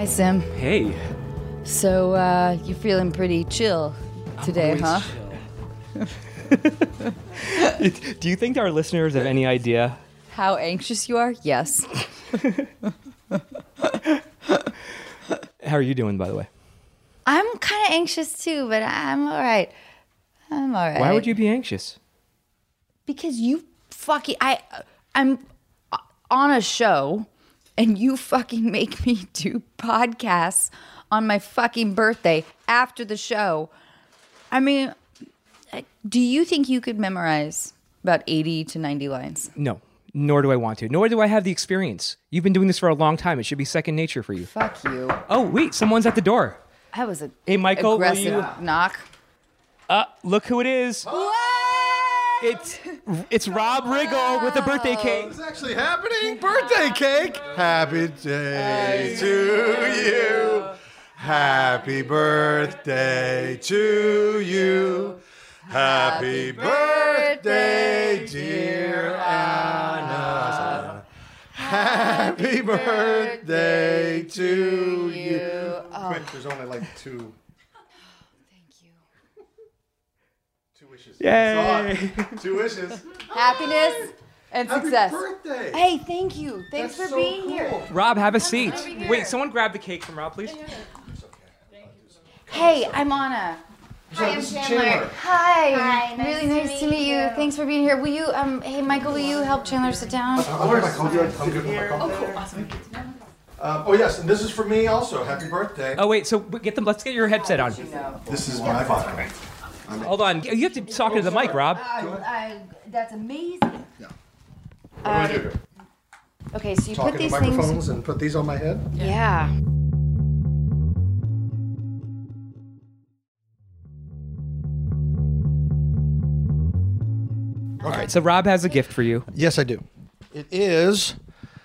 Hi, Sim. Hey. So, you're feeling pretty chill today, huh? Do you think our listeners have any idea? How anxious you are? Yes. How are you doing, by the way? I'm kind of anxious too, but I'm all right. I'm all right. Why would you be anxious? Because you fucking... I'm on a show, and you fucking make me do podcasts on my fucking birthday after the show. I mean, do you think you could memorize about 80 to 90 lines? No, nor do I want to. Nor do I have the experience. You've been doing this for a long time. It should be second nature for you. Fuck you. Oh, wait, someone's at the door. That was a Hey, Michael, will aggressive you- knock. Look who it is. It's Rob Riggle with a birthday cake. What's actually happening? Birthday cake! Happy day to you. Happy birthday to you. Happy birthday, dear Anna. Happy birthday to you. Quick, there's only like two. Yay. 2 wishes. Happiness and success. Happy birthday. Hey, thank you. Thanks That's for so being cool. here. Rob, have a seat. Wait, someone grab the cake from Rob, please. Hey, I'm Anna. Hi, I'm Chandler. Hi. Hi, nice Really nice to meet you. Thanks for being here. Will you, hey, Michael, will you help Chandler sit down? I'm good with my coffee. Oh, cool. Awesome. Oh, yes, and this is for me also. Happy birthday. Oh, wait, so let's get your headset on. This is my vodka. Hold on. You have to talk into the mic, Rob. That's amazing. Yeah. What do I do here? Okay, so you Talk put into these microphones things. and put these on my head? Yeah. All right, so Rob has a gift for you. Yes, I do. It is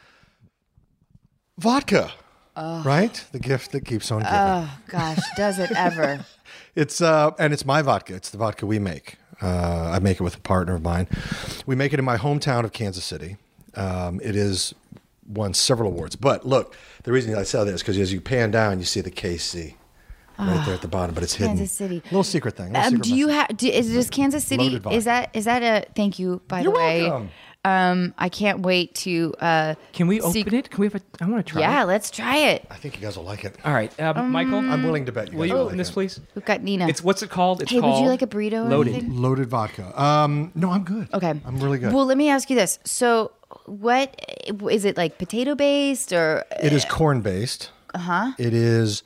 vodka. Right? The gift that keeps on giving. Oh, gosh, does it ever? It's and it's my vodka. It's the vodka we make. I make it with a partner of mine. We make it in my hometown of Kansas City. It is won several awards. But look, the reason I sell this because as you pan down, you see the KC right there at the bottom, but it's hidden. Kansas City. Little secret thing. Little secret Do you message. have? Is this Kansas City? Loaded vodka. Is that a? Thank you. By You're the way, welcome. I can't wait to. Can we open it? Can we have a... I want to try Yeah, it. let's try it. I think you guys will like it. All right, Michael, I'm willing to bet you will guys you will open like this, it. please? We've got Nina. What's it called? It's Hey, called would you like a burrito or Loaded. anything? Loaded vodka. No, I'm good. Okay. I'm really good. Well, let me ask you this. So, what is it like? Potato based or? It is corn based. Uh-huh. It is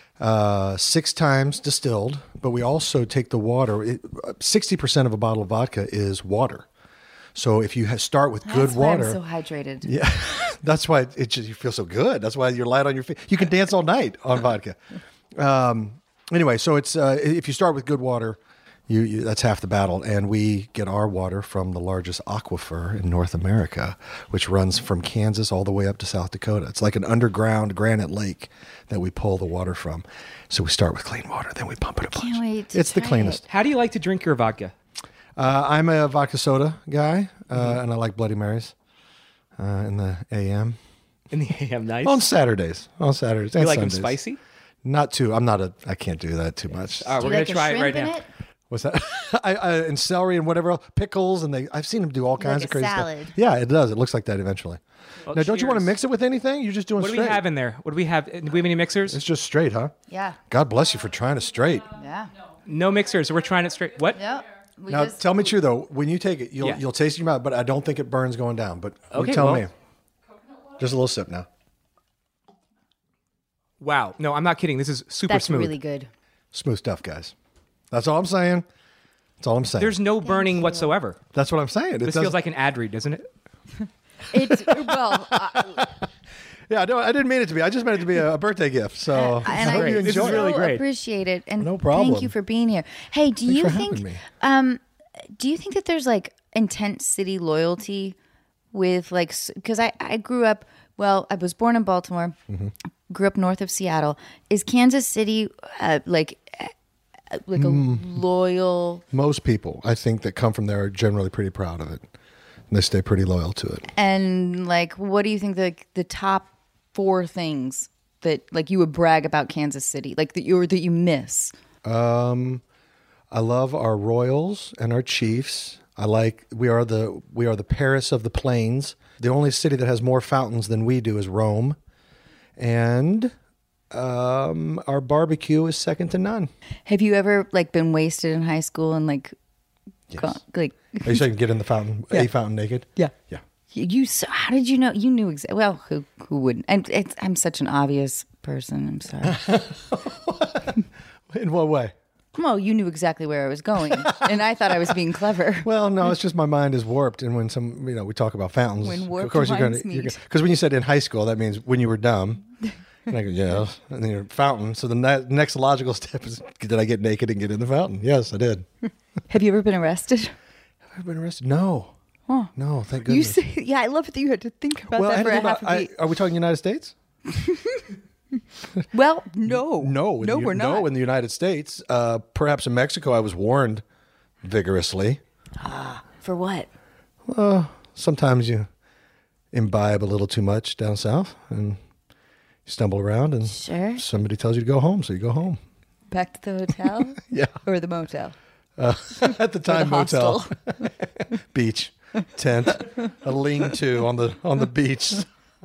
6 times distilled, but we also take the water. 60% of a bottle of vodka is water. So if you start with good That's why water, I'm so hydrated. yeah, that's why you feel so good. That's why you're light on your feet. You can dance all night on vodka. Anyway, so it's if you start with good water, you that's half the battle. And we get our water from the largest aquifer in North America, which runs from Kansas all the way up to South Dakota. It's like an underground granite lake that we pull the water from. So we start with clean water, then we pump it a bunch. Can't wait to It's the try cleanest. How do you like to drink your vodka? I'm a vodka soda guy, and I like Bloody Marys in the AM. In the AM, nice. On Saturdays. you and like them Sundays. spicy? Not too. I can't do that too much. All right, Do we're you gonna like a try it shrimp right in now. it? What's that? And celery and whatever else, pickles, and I've seen them do all kinds Like of a crazy salad. stuff. Yeah, it does. It looks like that eventually. Well, Now, don't you want to cheers. mix it with anything? You're just doing What do straight. we have in there? What do we have? Do we have any mixers? It's just straight, huh? Yeah. God bless you for trying to straight. Yeah. No mixers. We're trying it straight. What? Yep. We Now, just, tell me true though. When you take it, you'll Yeah. you'll taste it in your mouth, but I don't think it burns going down. But Okay, tell well- me. Just a little sip now. Wow. No, I'm not kidding. This is super that's smooth. really good. Smooth stuff, guys. That's all I'm saying. That's all I'm saying. There's no burning whatsoever. That's what I'm saying. This feels like an ad read, doesn't it? It's well, Yeah, no, I didn't mean it to be. I just meant it to be a birthday gift. So and I hope I you This is enjoy really it. great. appreciate it. And No problem. thank you for being here. Hey, do Thanks you for think? having me. Do you think that there's like intense city loyalty with like? Because I grew up. Well, I was born in Baltimore. Mm-hmm. Grew up north of Seattle. Is Kansas City like a loyal? Most people, I think, that come from there are generally pretty proud of it. And they stay pretty loyal to it. And like, what do you think the top 4 things that like you would brag about Kansas City, like that you miss? I love our Royals and our Chiefs. We are the Paris of the Plains. The only city that has more fountains than we do is Rome, and our barbecue is second to none. Have you ever like been wasted in high school and like, Yes. like Are you saying get in the fountain, a fountain naked? Yeah. Yeah. How did you know? You knew exactly. Well, who wouldn't? I'm such an obvious person. I'm sorry. In what way? Well, you knew exactly where I was going, and I thought I was being clever. Well, no, it's just my mind is warped, and when we talk about fountains, When warped of course minds meet. because when you said in high school, that means when you were dumb. And I go, yes, and then you're fountain. So the next logical step is, did I get naked and get in the fountain? Yes, I did. Have you ever been arrested? Have I been arrested? No. Huh. No, thank You goodness. say, yeah, I love that you had to think about that for a half a beat. Are we talking United States? Well, no, No, we're not. No, in the United States. Perhaps in Mexico, I was warned vigorously. For what? Sometimes you imbibe a little too much down south, and you stumble around, and Sure. somebody tells you to go home, so you go home. Back to the hotel? Yeah. Or the motel? At the Or time, the motel, hostel? beach, tent, a lean-to on the beach.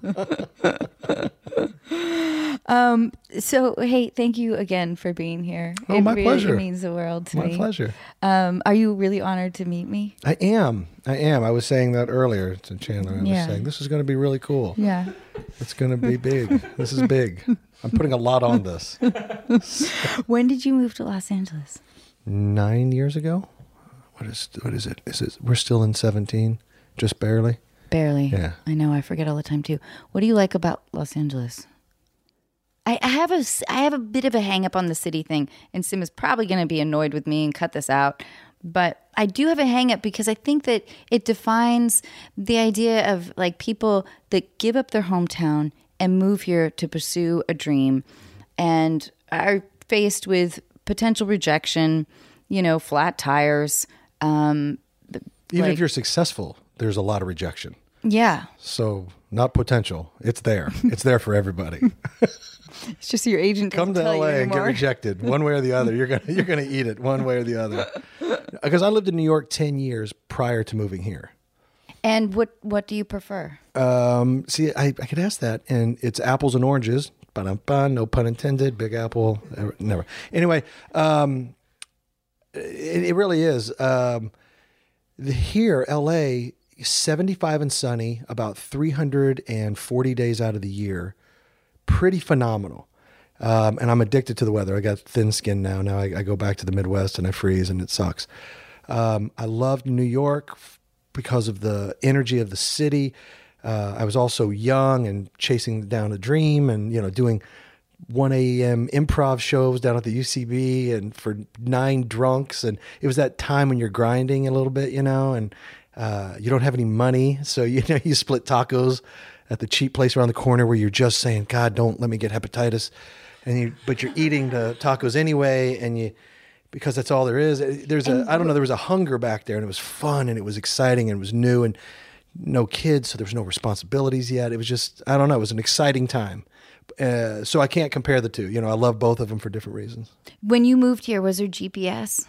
So, hey, thank you again for being here. Oh, my really pleasure. means the world to me. My pleasure. Are you really honored to meet me? I am. I was saying that earlier to Chandler. I was Yeah. saying this is going to be really cool. Yeah. It's going to be big. This is big. I'm putting a lot on this. When did you move to Los Angeles? 9 years ago. What is it? We're still in 17, just barely. Barely. Yeah. I know. I forget all the time too. What do you like about Los Angeles? I have a bit of a hang up on the city thing, and Sim is probably going to be annoyed with me and cut this out. But I do have a hang up because I think that it defines the idea of like people that give up their hometown and move here to pursue a dream and are faced with potential rejection, flat tires. Even if you're successful, there's a lot of rejection. Yeah. So not potential. It's there. It's there for everybody. It's just your agent Come to doesn't tell you LA and get anymore. rejected one way or the other. You're gonna eat it one way or the other. Because I lived in New York 10 years prior to moving here. And what do you prefer? See, I could ask that, and it's apples and oranges. Ba-dum-ba, no pun intended. Big apple, never. Anyway, it really is. Here, LA, 75 and sunny, about 340 days out of the year. Pretty phenomenal. And I'm addicted to the weather. I got thin skin now. Now I go back to the Midwest and I freeze and it sucks. I loved New York because of the energy of the city. I was also young and chasing down a dream and, doing 1 a.m. improv shows down at the UCB and for 9 drunks. And it was that time when you're grinding a little bit, and you don't have any money. So, you split tacos at the cheap place around the corner where you're just saying, God, don't let me get hepatitis. But you're eating the tacos anyway. Because that's all there is. There was a hunger back there and it was fun and it was exciting and it was new and no kids. So there was no responsibilities yet. It was just, I don't know. It was an exciting time. So I can't compare the two. I love both of them for different reasons. When you moved here, was there GPS?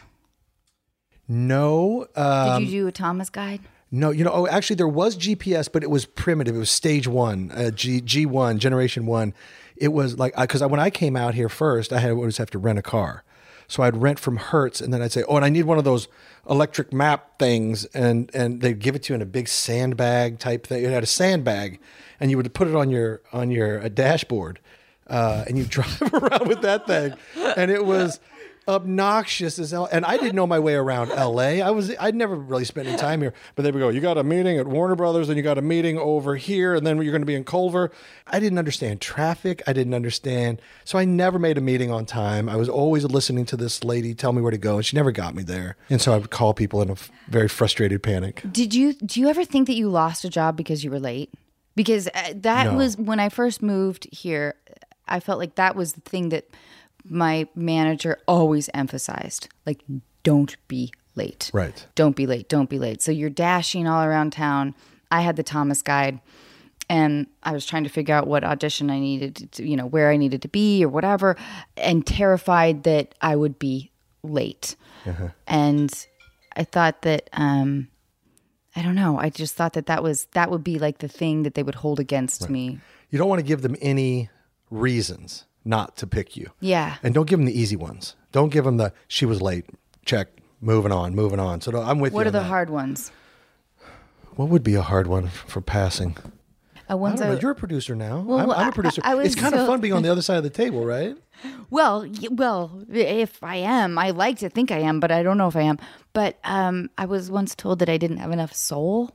No. Did you do a Thomas guide? No, actually there was GPS, but it was primitive. It was stage 1, G1, generation 1. It was like, because when I came out here first, I always have to rent a car. So I'd rent from Hertz and then I'd say, and I need one of those electric map things. And they'd give it to you in a big sandbag type thing. It had a sandbag and you would put it on your dashboard and you drive around with that thing. And it was obnoxious as hell. And I didn't know my way around LA. I'd never really spent any time here. But they would go, you got a meeting at Warner Brothers, and you got a meeting over here, and then you're going to be in Culver. I didn't understand traffic. I didn't understand. So I never made a meeting on time. I was always listening to this lady tell me where to go, and she never got me there. And so I would call people in a very frustrated panic. Do you ever think that you lost a job because you were late? Because that was when I first moved here. I felt like that was the thing that my manager always emphasized, like, don't be late. Right. Don't be late. Don't be late. So you're dashing all around town. I had the Thomas guide and I was trying to figure out what audition I needed to, where I needed to be or whatever, and terrified that I would be late. And I thought that, I don't know. I just thought that would be like the thing that they would hold against me. You don't want to give them any reasons not to pick you. Yeah. And don't give them the easy ones. Don't give them the, she was late, check, moving on. So I'm with you. What are on the that. hard ones? What would be a hard one for passing? I don't know. You're a producer now. Well, I'm a producer. I was it's kind of fun being on the other side of the table, right? Well, if I am, I like to think I am, but I don't know if I am. But I was once told that I didn't have enough soul.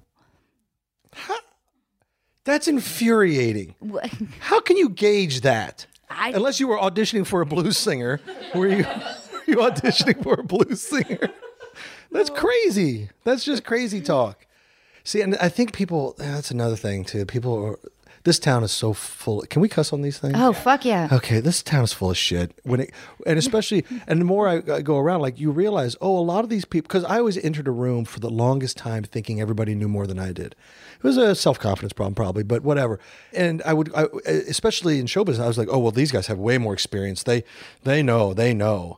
That's infuriating. How can you gauge that? Unless you were auditioning for a blues singer. Were you auditioning for a blues singer? That's crazy. That's just crazy talk. See, and I think people, that's another thing too. This town is so full. Can we cuss on these things? Oh, fuck yeah. Okay, this town is full of shit. And especially, and the more I go around, like you realize, a lot of these people, because I always entered a room for the longest time thinking everybody knew more than I did. It was a self-confidence problem probably, but whatever. And I especially in show business, I was like, these guys have way more experience. They know.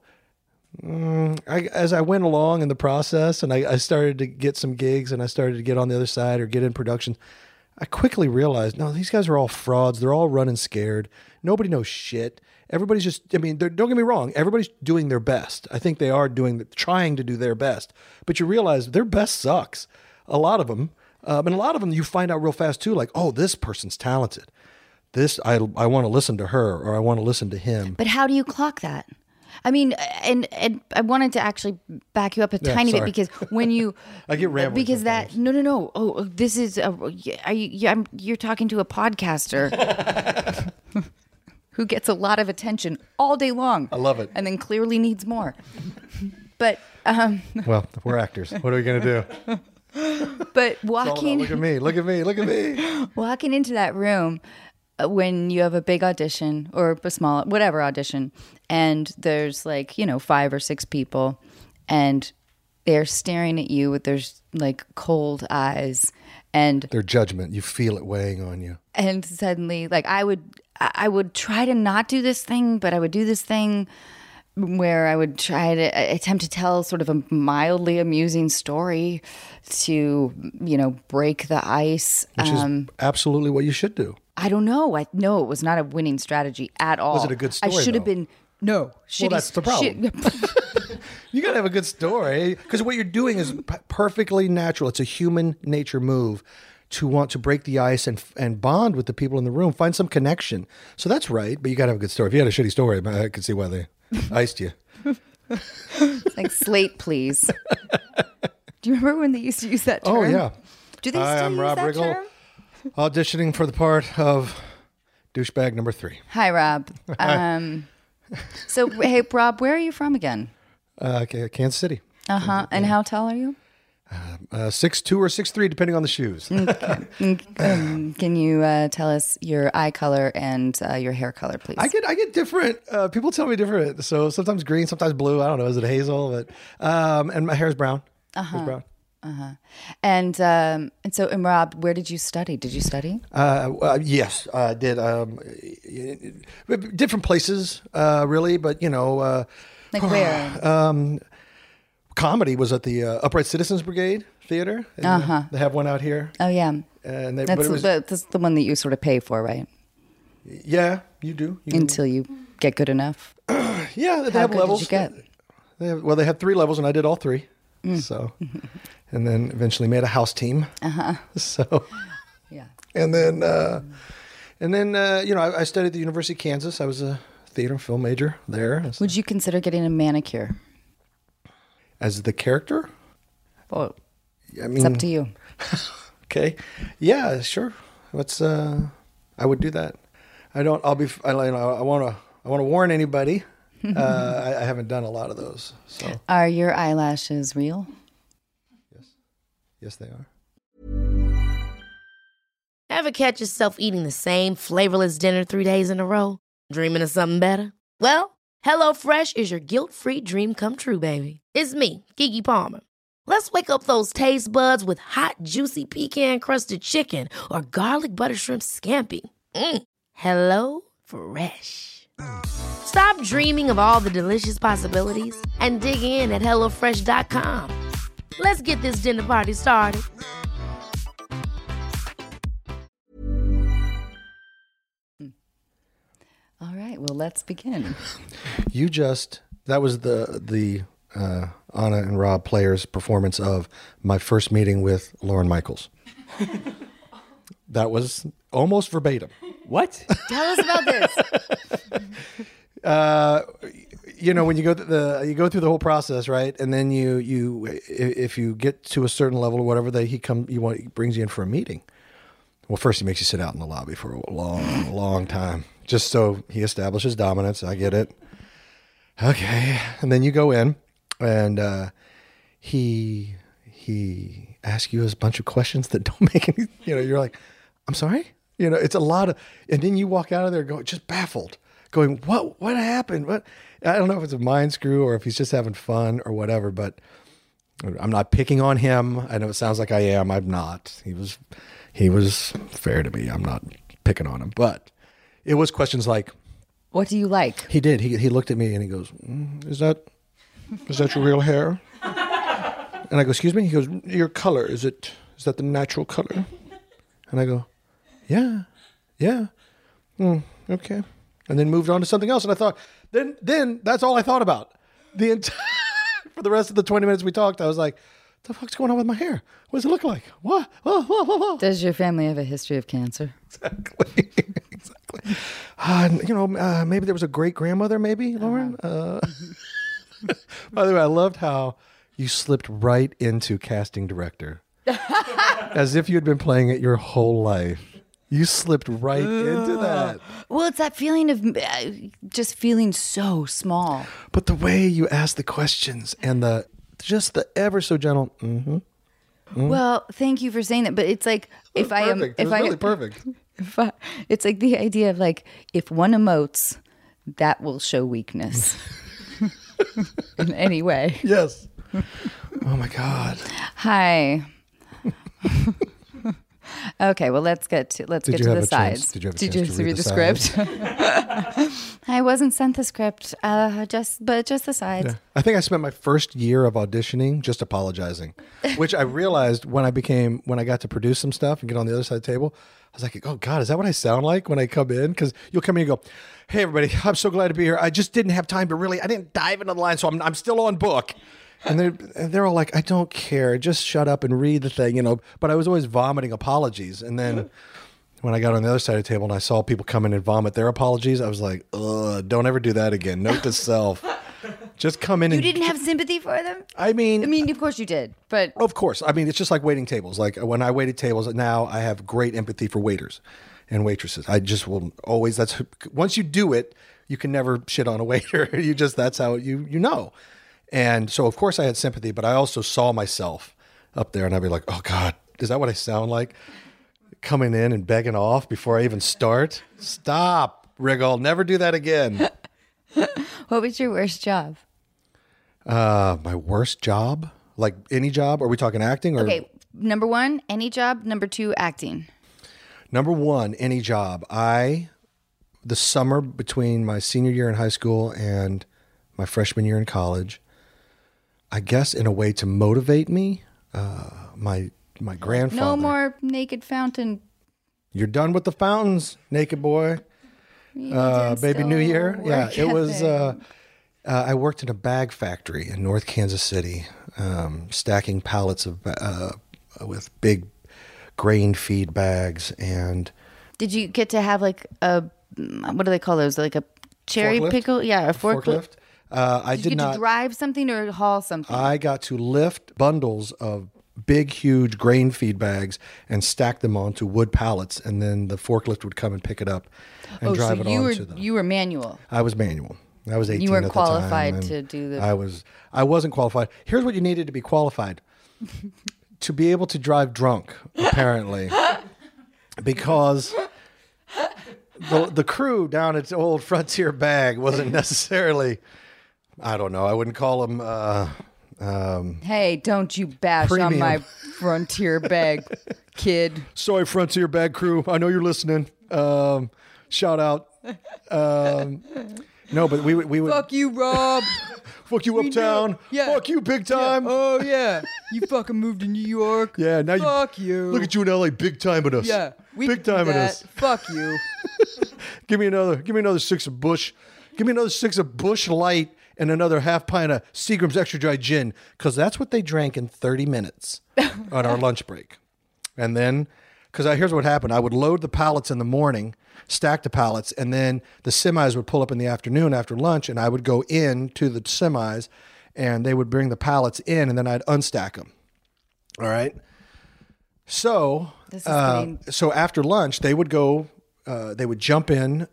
As I went along in the process and I started to get some gigs and I started to get on the other side or get in production, I quickly realized, no, these guys are all frauds. They're all running scared. Nobody knows shit. Everybody's just, don't get me wrong. Everybody's doing their best. I think they are trying to do their best. But you realize their best sucks. A lot of them. And a lot of them you find out real fast too, like, this person's talented. I want to listen to her or I want to listen to him. But how do you clock that? I mean, and I wanted to actually back you up a tiny bit because when you, I get rambling because sometimes. No. Oh, this is you're talking to a podcaster who gets a lot of attention all day long. I love it, and then clearly needs more. But well, we're actors. What are we gonna do? But walking, look at me. Walking into that room. When you have a big audition or a small, whatever audition, and there's 5 or 6 people and they're staring at you with their cold eyes and their judgment, you feel it weighing on you. And suddenly, I would try to not do this thing, but I would do this thing where I would try to attempt to tell sort of a mildly amusing story to, break the ice. Which is absolutely what you should do. I don't know. No, it was not a winning strategy at all. Was it a good story? I should have been. No, well, that's the problem. You got to have a good story because what you're doing is perfectly natural. It's a human nature move to want to break the ice and bond with the people in the room, find some connection. So that's right, but you got to have a good story. If you had a shitty story, I could see why they iced you. It's slate, please. Do you remember when they used to use that term? Oh yeah. Do they still use Rob that Riggle, term? auditioning for the part of douchebag number 3. Hi, Rob. So, hey, Rob, where are you from again? Kansas City. And how tall are you? 6'2" or 6'3", depending on the shoes. Okay. Can you tell us your eye color and your hair color, please? I get different. People tell me different. So sometimes green, sometimes blue. I don't know. Is it hazel? But and my hair is brown. It's brown. And so, Rob, where did you study? Did you study? Yes, I did. Different places, really, but like where? Comedy was at the Upright Citizens Brigade Theater. They have one out here. Oh yeah, and that's the one that you sort of pay for, right? Yeah, you do. Until you get good enough. Yeah, they How have good levels. Did you get? They have 3 levels, and I did all 3. So, and then eventually made a house team. So, yeah. And then, I studied at the University of Kansas. I was a theater and film major there. Would you consider getting a manicure? As the character? Well, I mean, it's up to you. Okay. Yeah, sure. I would do that. I want to warn anybody. I haven't done a lot of those. So. Are your eyelashes real? Yes, they are. Ever catch yourself eating the same flavorless dinner 3 days in a row? Dreaming of something better? Well, HelloFresh is your guilt-free dream come true, baby. It's me, Keke Palmer. Let's wake up those taste buds with hot, juicy pecan-crusted chicken or garlic butter shrimp scampi. Hello Fresh. Stop dreaming of all the delicious possibilities and dig in at HelloFresh.com. Let's get this dinner party started. All right, well, let's begin. That was the Anna and Rob Players performance of my first meeting with Lorne Michaels. That was almost verbatim. What? Tell us about this. When you go through the whole process, right? And then if you get to a certain level or whatever, he brings you in for a meeting. Well, first he makes you sit out in the lobby for a long, long time, just so he establishes dominance. I get it. Okay, and then you go in, and he asks you a bunch of questions that don't make any. You're like, I'm sorry. It's a lot of, and then you walk out of there just baffled, going, what happened? What? I don't know if it's a mind screw or if he's just having fun or whatever. But I'm not picking on him. I know it sounds like I am. I'm not. He was fair to me. I'm not picking on him. But it was questions like, What do you like? He did. He looked at me and he goes, is that your real hair? And I go, excuse me? He goes, your color, is that the natural color? And I go, yeah. Okay. And then moved on to something else. And I thought, then that's all I thought about. For the rest of the 20 minutes we talked, I was like, the fuck's going on with my hair? What does it look like? What? Does your family have a history of cancer? Exactly. Maybe there was a great grandmother, maybe, Lauren. By the way, I loved how you slipped right into casting director, as if you had been playing it your whole life. You slipped right into that. Well, it's that feeling of just feeling so small. But the way you asked the questions and the ever so gentle. Well, thank you for saying that. But it's like It was really perfect. It's like the idea of like, if one emotes, that will show weakness in any way. Yes. Oh my God. Hi. Okay, well, let's get to the sides. Did you have a chance to read the script? I wasn't sent the script, just the sides. Yeah. I think I spent my first year of auditioning just apologizing, which I realized when I got to produce some stuff and get on the other side of the table. I was like, oh God, is that what I sound like when I come in? Because you'll come in and go, hey everybody, I'm so glad to be here. I just didn't have time to I didn't dive into the line, so I'm still on book. And they're all like, I don't care, just shut up and read the thing, But I was always vomiting apologies. And then when I got on the other side of the table and I saw people come in and vomit their apologies, I was like, ugh, don't ever do that again. Note to self. Just come in. You didn't have sympathy for them? I mean, of course you did, but of course. I mean, it's just like waiting tables. Like when I waited tables, now I have great empathy for waiters and waitresses. I just will always. Once you do it, you can never shit on a waiter. That's how you know. And so, of course, I had sympathy, but I also saw myself up there, and I'd be like, "Oh God, is that what I sound like? Coming in and begging off before I even start? Stop, Riggle. Never do that again." What was your worst job? My worst job? Like any job? Are we talking acting? Or? Okay, number 1, any job. Number 2, acting. Number 1, any job. The summer between my senior year in high school and my freshman year in college, I guess in a way to motivate me, my grandfather. No more naked fountain. You're done with the fountains, naked boy. Baby New Year. Yeah, it was. I worked in a bag factory in North Kansas City, stacking pallets with big grain feed bags. And did you get to have like what do they call those? Like a cherry forklift? Pickle? Yeah, a forklift. I did you get not to drive something or haul something? I got to lift bundles of big, huge grain feed bags and stack them onto wood pallets, and then the forklift would come and pick it up and drive it onto them. You were manual. I was manual. I was 18 You weren't at the time, qualified to do the... I wasn't qualified. Here's what you needed to be qualified. To be able to drive drunk, apparently. Because the crew down at Old Frontier Bag wasn't necessarily... I don't know. I wouldn't call them Hey, don't you bash on Premium. my Frontier bag, kid. Sorry, Frontier Bag Crew. I know you're listening. Shout out. No, but we would Fuck you, Rob. fuck you uptown. Yeah. Fuck you big time. Yeah. Oh, yeah. You fucking moved to New York. Now Fuck you. Look at you in LA, big time at us. Yeah. We big can do time at that. us. Fuck you. Give me another 6 of Bush. Give me another 6 of Bush Light and another half pint of Seagram's Extra Dry Gin, because that's what they drank in 30 minutes on our lunch break. And then, because here's what happened. I would load the pallets in the morning, stack the pallets, and then the semis would pull up in the afternoon after lunch, and I would go in to the semis, and they would bring the pallets in, and then I'd unstack them. All right? So, This is getting... so after lunch, they would go... they would jump in.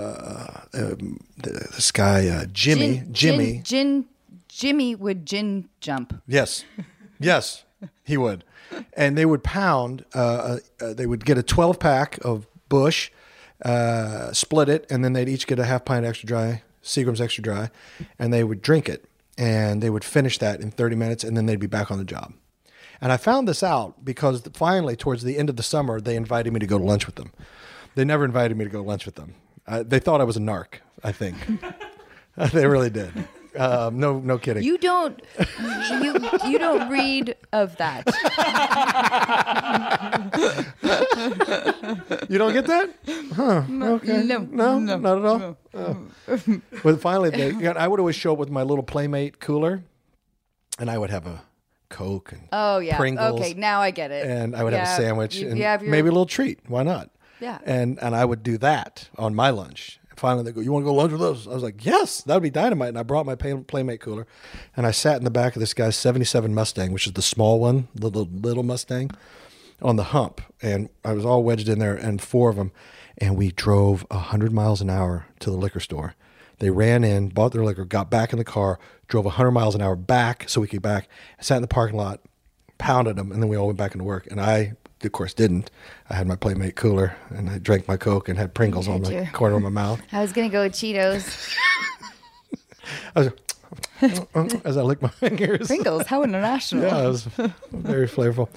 This guy, Jimmy. Jimmy would gin jump. Yes, he would. And they would pound. They would get a 12-pack of Bush, split it, and then they'd each get a half pint extra dry, Seagram's Extra Dry, and they would drink it. And they would finish that in 30 minutes, and then they'd be back on the job. And I found this out because finally, towards the end of the summer, they invited me to go to lunch with them. They never invited me to go to lunch with them. They thought I was a narc, I think. They really did. No kidding. You don't read of that. You don't get that? Huh. Okay. No, not at all. But finally, I would always show up with my little Playmate cooler, and I would have a Coke and Oh yeah. Pringles. Okay, now I get it. And I would have a sandwich and have your... maybe a little treat. Why not? Yeah. And I would do that on my lunch. Finally, they go, "You want to go lunch with us?" I was like, "Yes, that would be dynamite." And I brought my Playmate cooler, and I sat in the back of this guy's '77 Mustang, which is the small one, the little Mustang, on the hump. And I was all wedged in there, and 4 of them, and we drove 100 miles an hour to the liquor store. They ran in, bought their liquor, got back in the car, drove 100 miles an hour back so we could get back, sat in the parking lot, pounded them, and then we all went back into work. And I, of course, didn't. I had my Playmate cooler, and I drank my Coke and had Pringles on the corner of my mouth. I was gonna go with Cheetos. I was, as I licked my fingers. Pringles, how international. Yeah, it was very flavorful.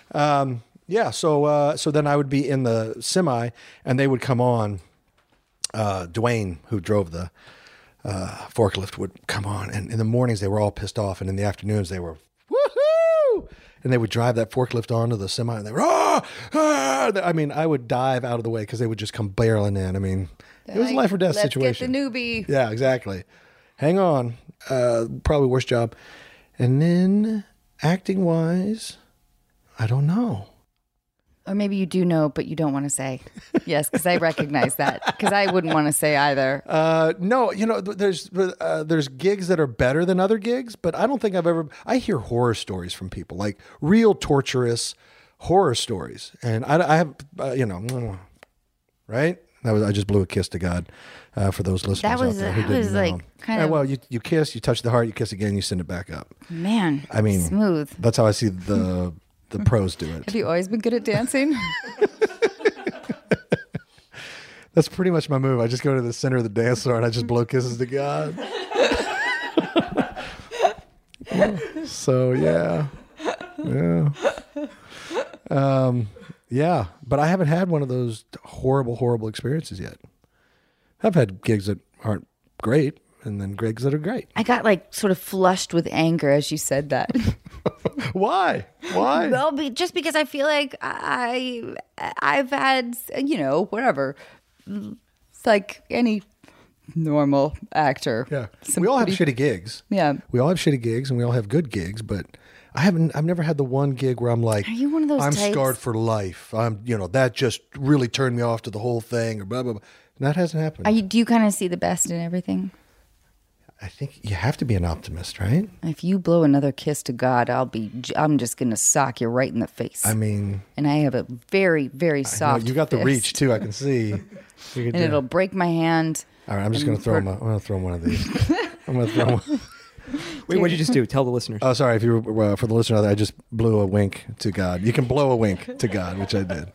So then I would be in the semi, and they would come on. Dwayne, who drove the forklift, would come on, and in the mornings they were all pissed off, and in the afternoons they were woohoo, and they would drive that forklift onto the semi, and they were I mean, I would dive out of the way because they would just come barreling in. I mean, it was a life or death situation. Let's get the newbie. Yeah, exactly. Hang on, probably worst job, and then acting wise, I don't know. Or maybe you do know, but you don't want to say. Yes, because I recognize that. Because I wouldn't want to say either. No, there's gigs that are better than other gigs, but I don't think I hear horror stories from people, like real torturous horror stories. And I have, right? I just blew a kiss to God for those listeners That was out there who didn't know. like kind of... Well, you kiss, you touch the heart, you kiss again, you send it back up. Man, I mean, smooth. That's how I see the pros do it. Have you always been good at dancing? That's pretty much my move. I just go to the center of the dance floor and I just blow kisses to God. So yeah. But I haven't had one of those horrible experiences yet. I've had gigs that aren't great, and then gigs that are great. I got like sort of flushed with anger as you said that. Why? Well, just because I feel like I've had, whatever. It's like any normal actor. Yeah. We all have shitty gigs. Yeah. We all have shitty gigs and we all have good gigs, but I've never had the one gig where I'm like, are you one of those I'm types? scarred for life. That just really turned me off to the whole thing or blah, blah, blah. And that hasn't happened. Do you kind of see the best in everything? I think you have to be an optimist, right? If you blow another kiss to God, I'm just going to sock you right in the face. I mean, and I have a very, very soft you got the fist. reach too, I can see. And it'll break my hand. All right, I'm just going to throw him. I'm going to throw him one of these. I'm going to throw one. Wait, what'd you just do? Tell the listeners. Oh, sorry. If you were, for the listener, I just blew a wink to God. You can blow a wink to God, which I did.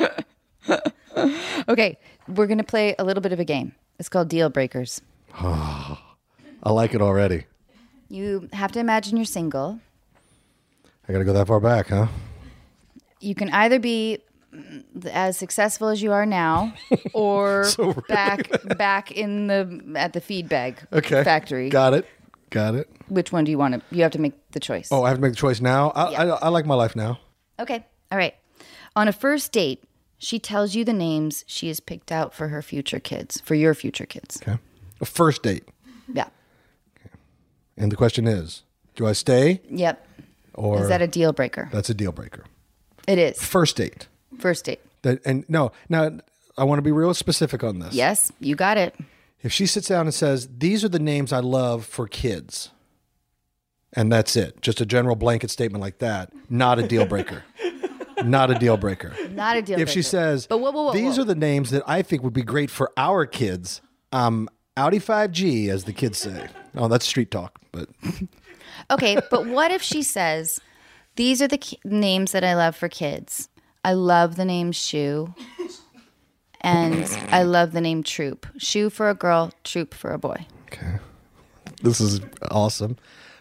Okay, we're going to play a little bit of a game. It's called Deal Breakers. I like it already. You have to imagine you're single. I got to go that far back, huh? You can either be as successful as you are now, or back in at the feed bag factory. Got it. Which one do you want to? You have to make the choice. Oh, I have to make the choice now. I like my life now. Okay. All right. On a first date, she tells you the names she has picked out for her future kids, for your future kids. Okay. A first date. Yeah. Okay. And the question is, do I stay? Yep. Or is that a deal breaker? That's a deal breaker. It is. First date. First date. Now I want to be real specific on this. Yes, you got it. If she sits down and says, these are the names I love for kids, and that's it, just a general blanket statement like that, not a deal breaker. Not a deal breaker. Not a deal breaker. If she says, but whoa, these are the names that I think would be great for our kids, Audi 5G, as the kids say. Oh, that's street talk. But okay, but what if she says, these are the names that I love for kids. I love the name Shoe, and I love the name Troop. Shoe for a girl, Troop for a boy. Okay. This is awesome.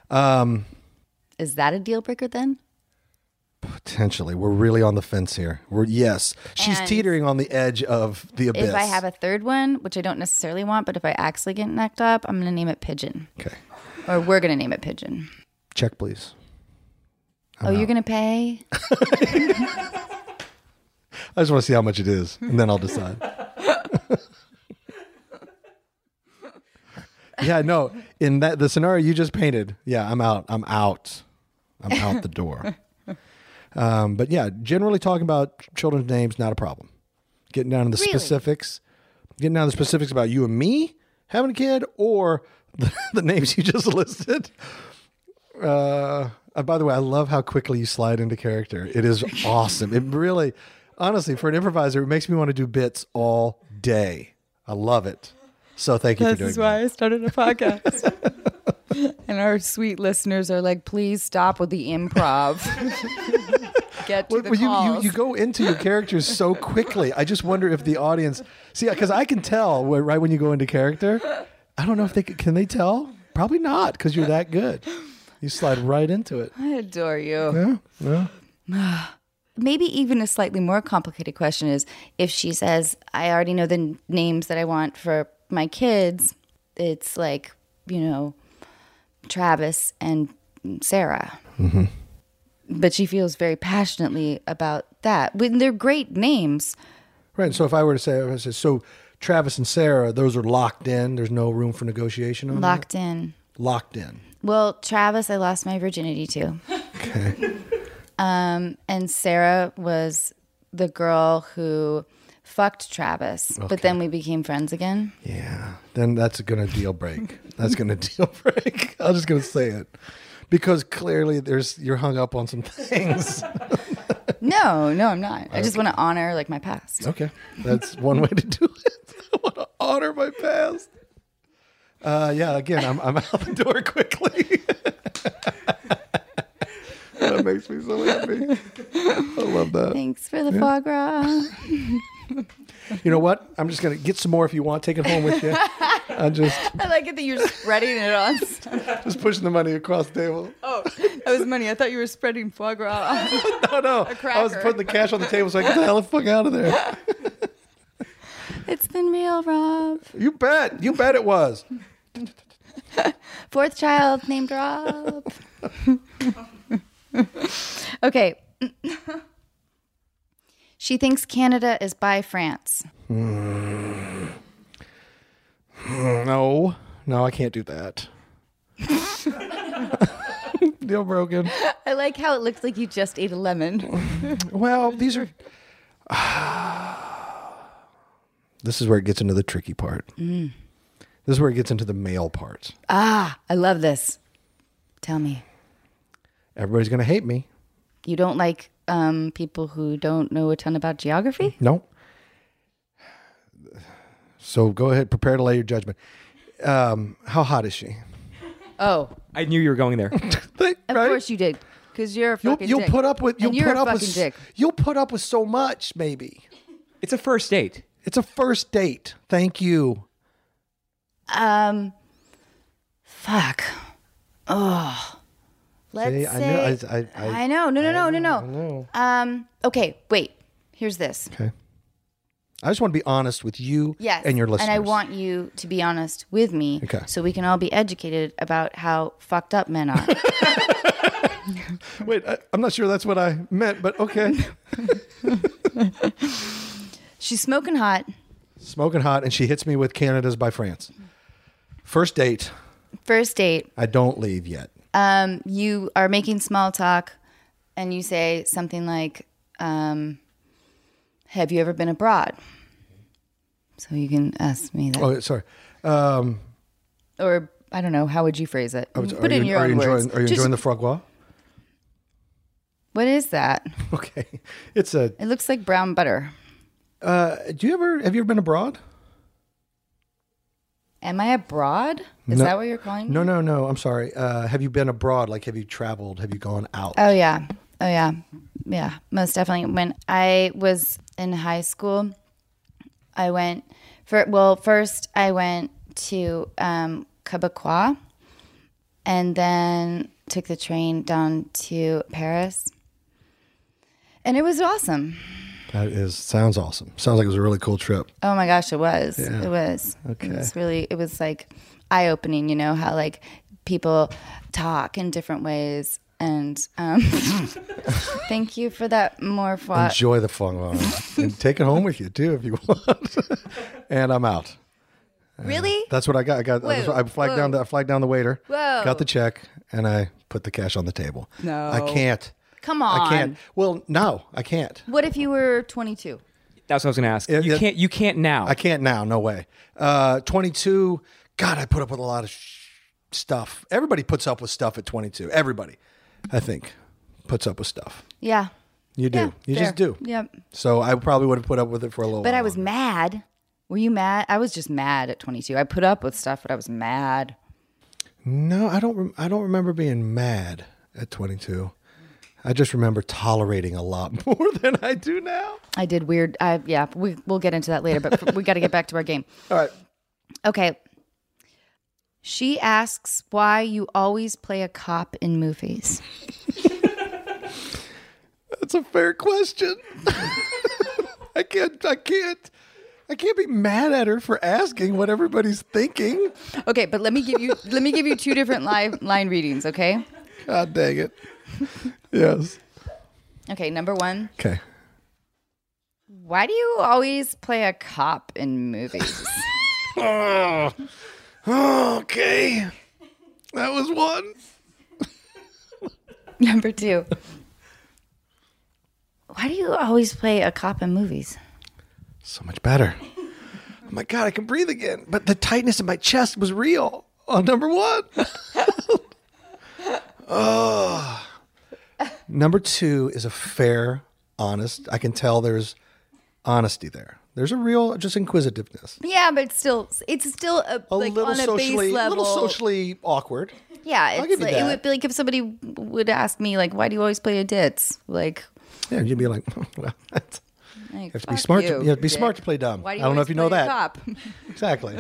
Is that a deal breaker then? Potentially. We're really on the fence here. She's teetering on the edge of the abyss. If I have a third one, which I don't necessarily want, but if I actually get knocked up, I'm going to name it Pigeon. Okay. Or we're going to name it Pigeon. Check, please. You're going to pay? I just want to see how much it is, and then I'll decide. Yeah, no. In the scenario you just painted, yeah, I'm out. I'm out the door. But yeah, generally talking about children's names, not a problem. Getting down to the specifics about you and me having a kid, or the names you just listed. By the way, I love how quickly you slide into character. It is awesome. It really, honestly, for an improviser, it makes me want to do bits all day. I love it. So thank you for doing that. This is why I started a podcast. And our sweet listeners are like, please stop with the improv. Get to the calls. You go into your characters so quickly. I just wonder if the audience... See, because I can tell right when you go into character. I don't know if can they tell? Probably not, because you're that good. You slide right into it. I adore you. Yeah. Maybe even a slightly more complicated question is, if she says, I already know the names that I want for my kids, it's like, Travis and Sarah. Mm-hmm. But she feels very passionately about that. They're great names. Right. So if I were to say, so Travis and Sarah, those are locked in. There's no room for negotiation on Locked that? in. Locked in. Well, Travis, I lost my virginity to. Okay. And Sarah was the girl who fucked Travis, but then we became friends again. Yeah. Then that's going to deal break. That's going to deal break. I'm just going to say it. Because clearly you're hung up on some things. No, I'm not. I just want to honor my past. Okay. That's one way to do it. I want to honor my past. Yeah, again, I'm out the door quickly. That makes me so happy. I love that. Thanks for the foie gras. You know what? I'm just going to get some more if you want. Take it home with you. I like it that you're spreading it on stuff. Just pushing the money across the table. Oh, that was money. I thought you were spreading foie gras. No. I was putting the cash on the table so I could get the hell the fuck out of there. It's been real, Rob. You bet. You bet it was. Fourth child named Rob. Okay. She thinks Canada is by France. No, I can't do that. Deal broken. I like how it looks like you just ate a lemon. Well, these are... This is where it gets into the tricky part. This is where it gets into the male part. I love this. Tell me. Everybody's going to hate me. You don't like people who don't know a ton about geography? No. So go ahead, prepare to lay your judgment. How hot is she? Oh. I knew you were going there. Of course you did. Because you're a fucking you'll dick. put up with dick. You'll put up with so much, maybe. It's a first date. It's a first date. Thank you. Fuck. Let's See, say. I know. No. Okay, wait. Here's this. Okay. I just want to be honest with you Yes. and your listeners. And I want you to be honest with me Okay. so we can all be educated about how fucked up men are. Wait, I'm not sure that's what I meant, but okay. She's smoking hot. Smoking hot, and she hits me with Canada's by France. First date. First date. I don't leave yet. You are making small talk and you say something like, have you ever been abroad? So you can ask me that. Oh, sorry. Or, I don't know, how would you phrase it? Put it in your own words. Are you enjoying the frogua? What is that? Okay. It's a... It looks like brown butter. have you ever been abroad? Am I abroad? Is that what you're calling me? No. I'm sorry. Have you been abroad? Like, have you traveled? Have you gone out? Oh, yeah. Yeah, most definitely. When I was in high school, I went first I went to Quebecois and then took the train down to Paris. And it was awesome. Sounds awesome. Sounds like it was a really cool trip. Oh my gosh, it was. Yeah. It was. Okay. It was like eye-opening, how like people talk in different ways. And thank you for that morphology. Enjoy the fun and take it home with you too if you want. And I'm out. Really? That's what I got. I flagged down the waiter. Whoa. Got the check and I put the cash on the table. No. I can't. Come on. I can't. Well, no, I can't. What if you were 22? That's what I was going to ask. You can't now. I can't now. No way. 22. God, I put up with a lot of stuff. Everybody puts up with stuff at 22. Everybody, I think, puts up with stuff. Yeah. You do. Yeah, you fair. just do. Yep. So I probably would have put up with it for a little while. But I was mad. Were you mad? I was just mad at 22. I put up with stuff, but I was mad. No, I don't remember being mad at 22. I just remember tolerating a lot more than I do now. I did weird. We'll get into that later, but we got to get back to our game. All right. Okay. She asks why you always play a cop in movies. That's a fair question. I can't be mad at her for asking what everybody's thinking. Okay, but let me give you two different line readings, okay? God dang it. Yes. Okay, number one. Okay. Why do you always play a cop in movies? Okay. That was one. Number two. Why do you always play a cop in movies? So much better. Oh my God, I can breathe again. But the tightness in my chest was real. Oh, number one. Oh. Number two is a fair, honest. I can tell there's honesty there. There's a real just inquisitiveness. Yeah, but it's still like little on a socially, base level. little socially awkward. Yeah, I'll give you it that. would be like if somebody would ask me, like, why do you always play a ditz? Like, Yeah, you'd be like, oh, well, that's, like, you have to be fuck smart. you, You have to be dick. smart to play dumb. Why do you I don't know always if you know play a that. cop? Exactly.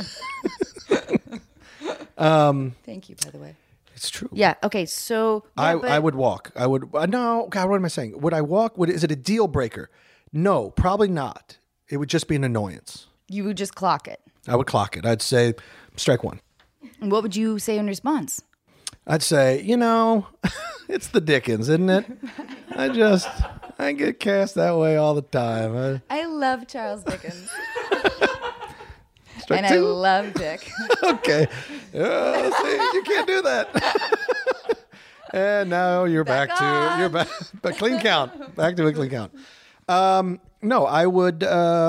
Thank you, by the way. It's true. Yeah. Okay. So I would walk. I would. No, God, what am I saying? Would I walk? Is it a deal breaker? No, probably not. It would just be an annoyance. You would just clock it. I would clock it. I'd say, strike one. And what would you say in response? I'd say, it's the Dickens, isn't it? I get cast that way all the time. I love Charles Dickens. Strike And two. I love Dick. Okay. See, you can't do that. And now you're back but clean count. Back to a clean count. No, I would.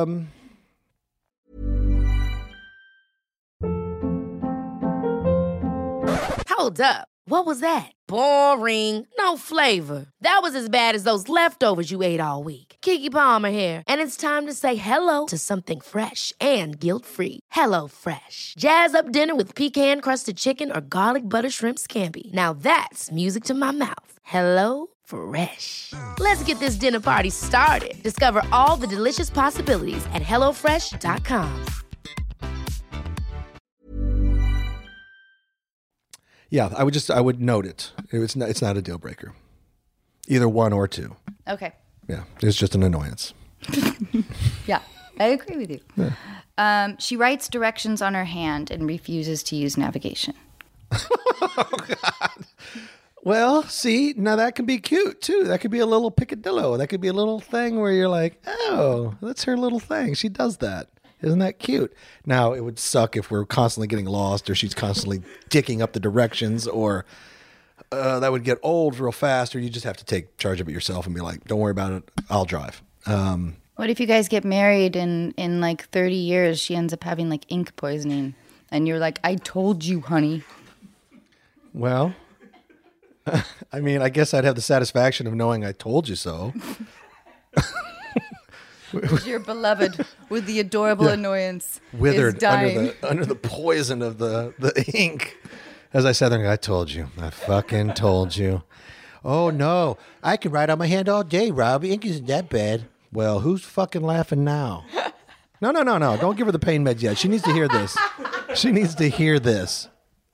Hold up. What was that? Boring. No flavor. That was as bad as those leftovers you ate all week. Keke Palmer here, and it's time to say hello to something fresh and guilt-free. Hello Fresh. Jazz up dinner with pecan-crusted chicken or garlic butter shrimp scampi. Now that's music to my mouth. Hello Fresh. Let's get this dinner party started. Discover all the delicious possibilities at hellofresh.com. Yeah, I would note it. It's not a deal breaker. Either one or two. Okay. Yeah, it's just an annoyance. Yeah, I agree with you. Yeah. She writes directions on her hand and refuses to use navigation. Oh, God. Well, see, now that could be cute, too. That could be a little picadillo. That could be a little thing where you're like, oh, that's her little thing. She does that. Isn't that cute? Now, it would suck if we're constantly getting lost or she's constantly dicking up the directions or that would get old real fast or you just have to take charge of it yourself and be like, don't worry about it. I'll drive. What if you guys get married and in like 30 years she ends up having like ink poisoning and you're like, I told you, honey. Well, I mean, I guess I'd have the satisfaction of knowing I told you so. Your beloved with the adorable annoyance Withered is dying. under the poison of the ink. As I said, I told you. I fucking told you. Oh, no. I can write on my hand all day, Rob. Ink isn't that bad. Well, who's fucking laughing now? No. Don't give her the pain meds yet. She needs to hear this. She needs to hear this.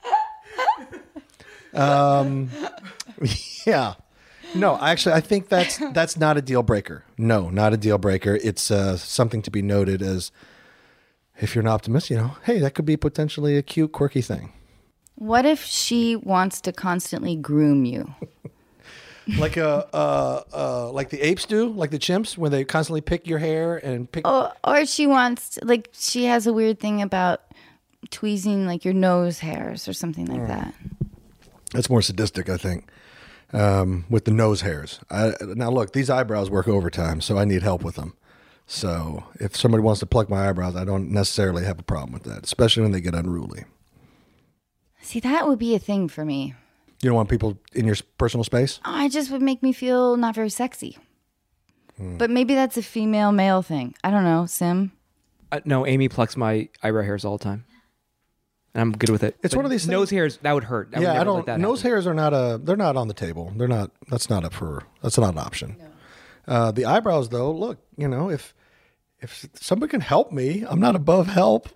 Yeah. No, actually, I think that's not a deal breaker. No, not a deal breaker. It's something to be noted as, if you're an optimist, hey, that could be potentially a cute, quirky thing. What if she wants to constantly groom you? Like like the apes do, like the chimps, where they constantly pick your hair and pick. Or she wants to, like, she has a weird thing about tweezing like your nose hairs or something like that. That's more sadistic, I think. With the nose hairs. Now, look, these eyebrows work overtime, so I need help with them. So if somebody wants to pluck my eyebrows, I don't necessarily have a problem with that, especially when they get unruly. See, that would be a thing for me. You don't want people in your personal space? Oh, it just would make me feel not very sexy. But maybe that's a female-male thing. I don't know, Sim. No, Amy plucks my eyebrow hairs all the time. And I'm good with it. It's But one of these things. nose hairs, that would hurt. I would never let that Nose happen. hairs are they're not on the table. That's not an option. No. The eyebrows, though, look, if somebody can help me, I'm not above help.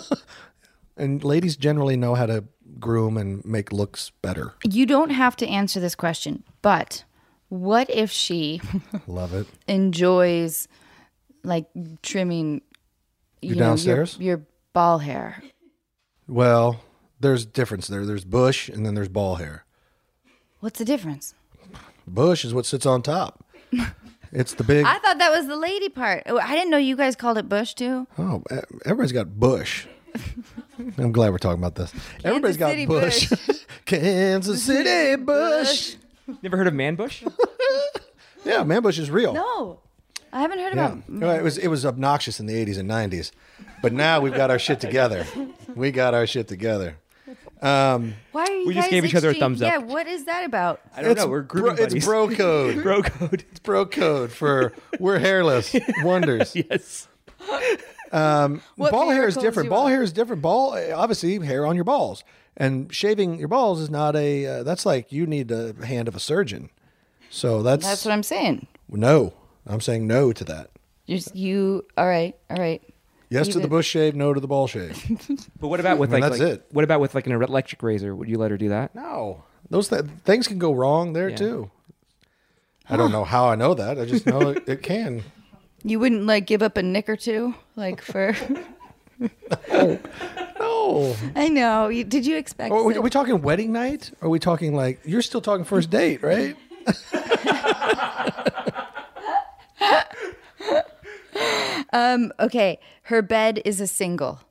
And ladies generally know how to groom and make looks better. You don't have to answer this question, but what if she Love it. enjoys like trimming Your downstairs? your ball hair? Well, there's difference there. There's bush and then there's ball hair. What's the difference? Bush is what sits on top. It's the big. I thought that was the lady part. Oh, I didn't know you guys called it bush too. Oh, everybody's got bush. I'm glad we're talking about this. Everybody's got City bush. Kansas City bush. Never heard of man bush? Yeah, man bush is real. No, I haven't heard Yeah. about. Well, it was obnoxious in the 80s and 90s. But now we've got our shit together. We got our shit together. Why are you We guys just gave each other a exchanging- thumbs up. Yeah, what is that about? I don't know. We're grooming buddies. It's bro code. Bro code. It's bro code for we're hairless wonders. Yes. Ball hair is miracles different. you Ball are. hair is different. Obviously, hair on your balls. And shaving your balls is not that's like you need the hand of a surgeon. So that's That's what I'm saying. no. I'm saying no to that. All right. Yes to Leave the it. bush shave, no to the ball shave. But what about with I mean, like, that's like it. what about with like an electric razor? Would you let her do that? No. Those things can go wrong there Yeah. too. I don't know how I know that. I just know it can. You wouldn't like give up a nick or two, like for. No. I know. Did you expect? Are it? we talking wedding night? Or are we talking like you're still talking first date, right? Okay, her bed is a single.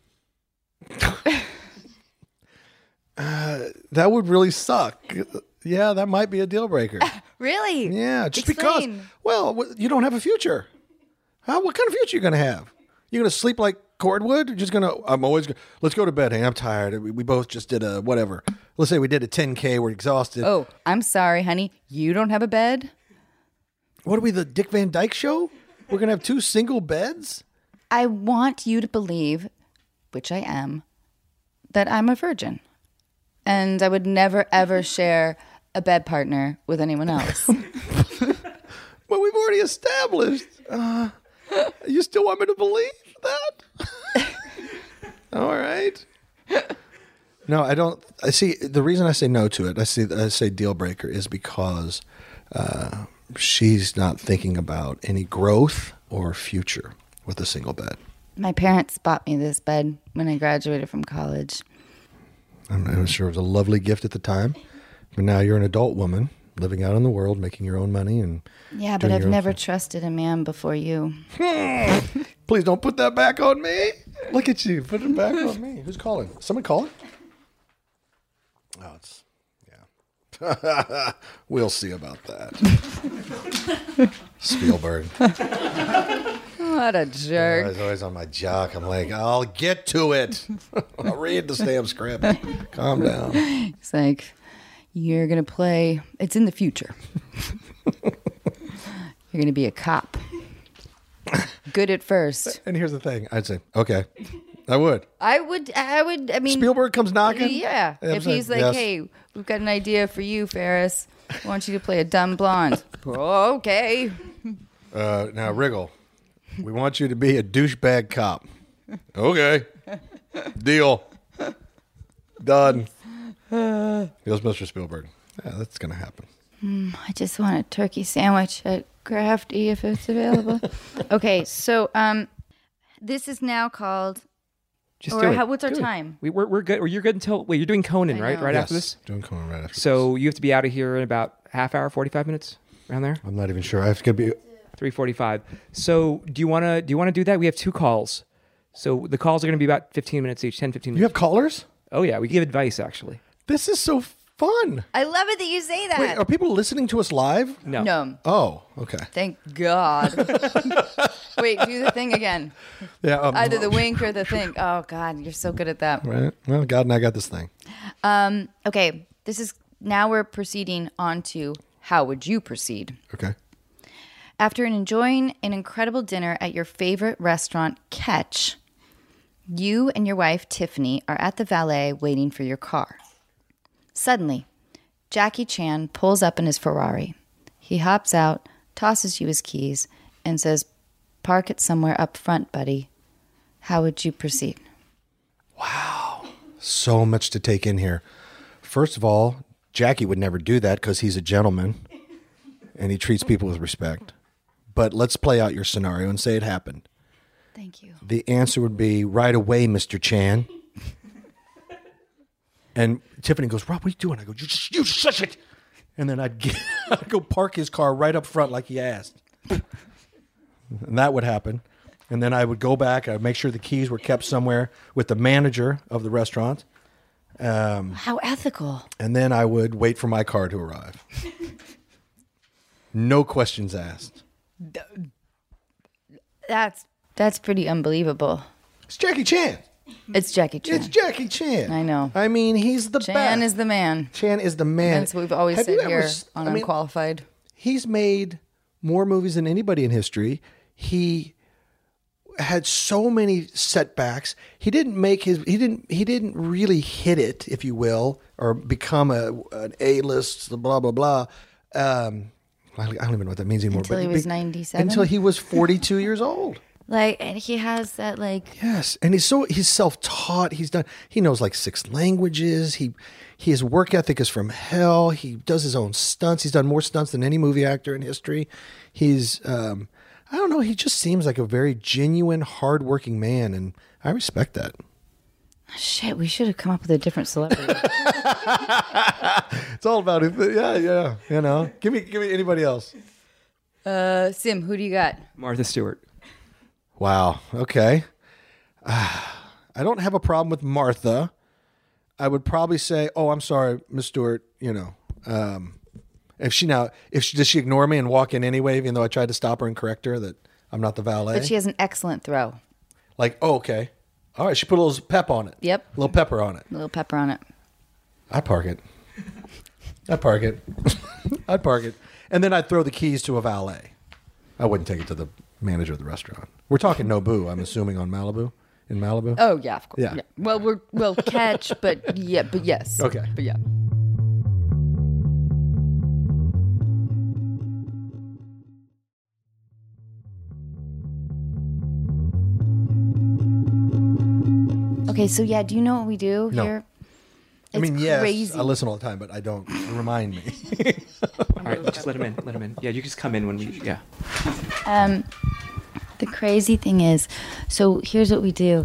That would really suck. Yeah, that might be a deal breaker. Really? Yeah, just Explain. because. Well, you don't have a future. What kind of future you going to have? You're going to sleep like cordwood? You're just going to, let's go to bed. Hey, I'm tired. We both just did a whatever. Let's say we did a 10K. We're exhausted. Oh, I'm sorry, honey. You don't have a bed? What are we, the Dick Van Dyke Show? We're going to have 2 single beds? I want you to believe, which I am, that I'm a virgin. And I would never, ever share a bed partner with anyone else. Well, we've already established. You still want me to believe that? All right. No, I don't. I see. The reason I say no to it, I say deal breaker, is because she's not thinking about any growth or future with a single bed. My parents bought me this bed when I graduated from college. I'm sure it was a lovely gift at the time, but now you're an adult woman living out in the world, making your own money, and Yeah, but I've never trusted a man before you. Please don't put that back on me. Look at you, put it back on me. Who's calling? Someone calling? Oh, it's yeah. We'll see about that. Spielberg. What a jerk. He's always on my jock. I'm like, I'll get to it. I'll read the damn script. Calm down. It's like, you're going to play, it's in the future. You're going to be a cop. Good at first. And here's the thing. I'd say, okay, I would. I mean. Spielberg comes knocking? Yeah. If he's like, yes. Hey, we've got an idea for you, Ferris. I want you to play a dumb blonde. Oh, okay. Now, Wriggle, we want you to be a douchebag cop. Okay. Deal. Done. Goes Mr. Spielberg. Yeah, that's going to happen. I just want a turkey sandwich at Crafty if it's available. Okay, so this is now called. Just Or do it. what's our Do it. time? We're good. Or you're good until you're doing Conan, I right? know. Right Yes, after this. doing Conan right after So you have to be out of here in about half hour, 45 minutes, around there. I'm not even sure. I have to be. 3:45. So do you want to do that? We have 2 calls. So the calls are going to be about 15 minutes each, 10, 15 minutes. You have callers? Oh yeah, we give advice actually. This is so fun. I love it that you say that. Wait, are people listening to us live? No. No. Oh, okay. Thank God. Wait, do the thing again. Yeah. Either the wink or the thing. Oh, God, you're so good at that. Right. Well, God and I got this thing. Okay, now we're proceeding on to how would you proceed? Okay. After enjoying an incredible dinner at your favorite restaurant, Catch, you and your wife, Tiffany, are at the valet waiting for your car. Suddenly, Jackie Chan pulls up in his Ferrari. He hops out, tosses you his keys, and says, "Park it somewhere up front, buddy." How would you proceed? So much to take in here. First of all, Jackie would never do that because he's a gentleman and he treats people with respect. But let's play out your scenario and say it happened. Thank you. The answer would be right away, Mr. Chan. And Tiffany goes, "Rob, what are you doing?" I go, you shush it. And then I'd go park his car right up front like he asked. And that would happen. And then I would go back. I'd make sure the keys were kept somewhere with the manager of the restaurant. How ethical. And then I would wait for my car to arrive. No questions asked. That's pretty unbelievable. It's Jackie Chan. It's Jackie Chan. It's Jackie Chan. I know. I mean, he's the best. Chan is the man. Chan is the man. That's what we've always Have said you ever here s- on I mean, Unqualified. He's made more movies than anybody in history. He had so many setbacks. He didn't really hit it, if you will, or become an A-list, blah blah blah. I don't even know what that means anymore. Until he was 97? Until he was 42 years old. And he has that Yes, and he's self-taught. He knows like 6 languages. His work ethic is from hell. He does his own stunts. He's done more stunts than any movie actor in history. He's I don't know, he just seems like a very genuine, hardworking man, and I respect that. shit. We should have come up with a different celebrity. It's all about it. Yeah, you know. Give me anybody else. Sim, who do you got? Martha Stewart. Wow. Okay. I don't have a problem with Martha. I would probably say, "Oh, I'm sorry, Miss Stewart." You know, does she ignore me and walk in anyway, even though I tried to stop her and correct her that I'm not the valet? But she has an excellent throw. Like, oh, okay, all right. She put a little pep on it. Yep. A little pepper on it. A little pepper on it. I'd park it. I'd park it, and then I'd throw the keys to a valet. I wouldn't take it to the manager of the restaurant. We're talking Nobu, I'm assuming, on Malibu. In Malibu? Oh yeah, of course. Yeah. Well, we'll catch, but yes. Okay. But yeah. Okay, so yeah, do you know what we do No. here? I mean, yes, crazy. I listen all the time, but I don't. Remind me. All right, just let him in. Let him in. Yeah, you just come in when we. Yeah. The crazy thing is, so here's what we do.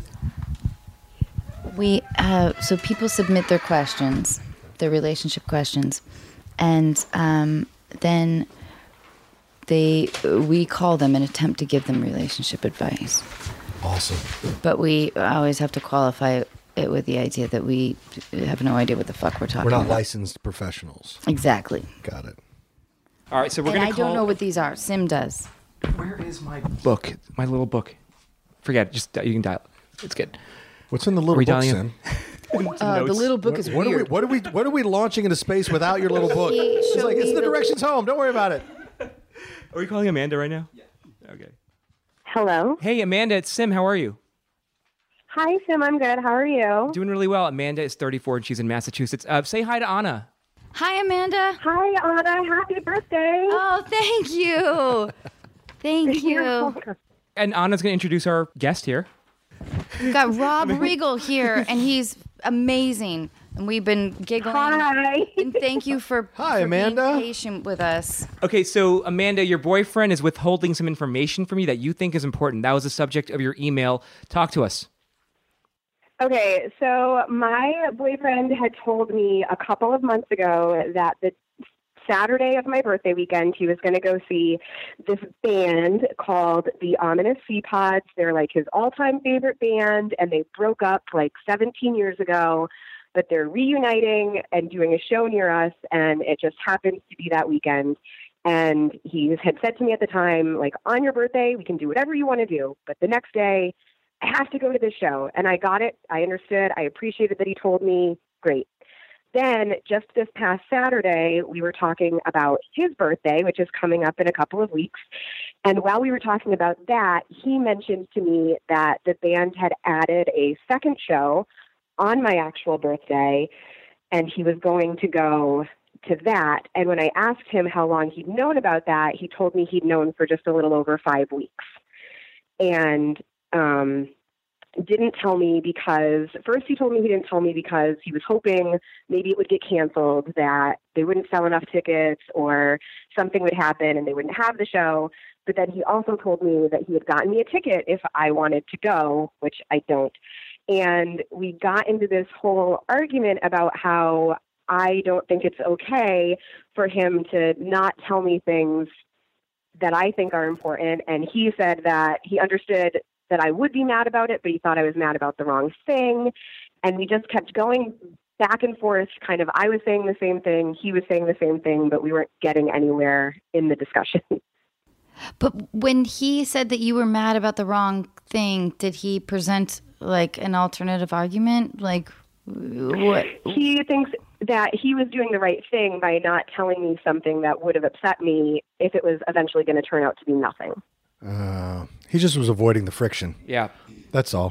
So people submit their questions, their relationship questions, and then we call them and attempt to give them relationship advice. Awesome. But we always have to qualify it with the idea that we have no idea what the fuck we're talking We're not about. licensed professionals. Exactly. Got it. All right, so we're And gonna I call. don't know what these are. Sim does. Where is my book? My little book. Forget it. Just you can dial. It's good. What's in the Are little we book, dialing Sim? The Notes. little book is What weird. are we launching into space without your little book? It's show like, me it's the the- directions home. Don't worry about it. Are we calling Amanda right now? Yeah. Okay. Hello. Hey, Amanda, it's Sim. How are you? Hi, Sim. I'm good. How are you? Doing really well. Amanda is 34 and she's in Massachusetts. Say hi to Anna. Hi, Amanda. Hi, Anna. Happy birthday. Oh, thank you. Thank You're you. welcome. And Anna's going to introduce our guest here. We've got Rob Riegel here, and he's amazing. And we've been giggling. Hi. And thank you for, Hi, for Amanda. being patient with us. Okay, so Amanda, your boyfriend is withholding some information from you that you think is important. That was the subject of your email. Talk to us. Okay, so my boyfriend had told me a couple of months ago that the Saturday of my birthday weekend, he was going to go see this band called the Ominous Sea Pods. They're like his all-time favorite band, and they broke up like 17 years ago, but they're reuniting and doing a show near us, and it just happens to be that weekend. And he had said to me at the time, like, on your birthday, we can do whatever you want to do, but the next day, I have to go to this show. And I got it. I understood. I appreciated that he told me. Great. Then just this past Saturday, we were talking about his birthday, which is coming up in a couple of weeks. And while we were talking about that, he mentioned to me that the band had added a second show on my actual birthday, and he was going to go to that. And when I asked him how long he'd known about that, he told me he'd known for just a little over 5 weeks. And didn't tell me because, first he told me he didn't tell me because he was hoping maybe it would get canceled, that they wouldn't sell enough tickets or something would happen and they wouldn't have the show. But then he also told me that he had gotten me a ticket if I wanted to go, which I don't. And we got into this whole argument about how I don't think it's okay for him to not tell me things that I think are important. And he said that he understood that I would be mad about it, but he thought I was mad about the wrong thing. And we just kept going back and forth. Kind of, I was saying the same thing, he was saying the same thing, but we weren't getting anywhere in the discussion. But when he said that you were mad about the wrong thing, did he present like an alternative argument? Like what? He thinks that he was doing the right thing by not telling me something that would have upset me if it was eventually going to turn out to be nothing. He just was avoiding the friction. Yeah. That's all.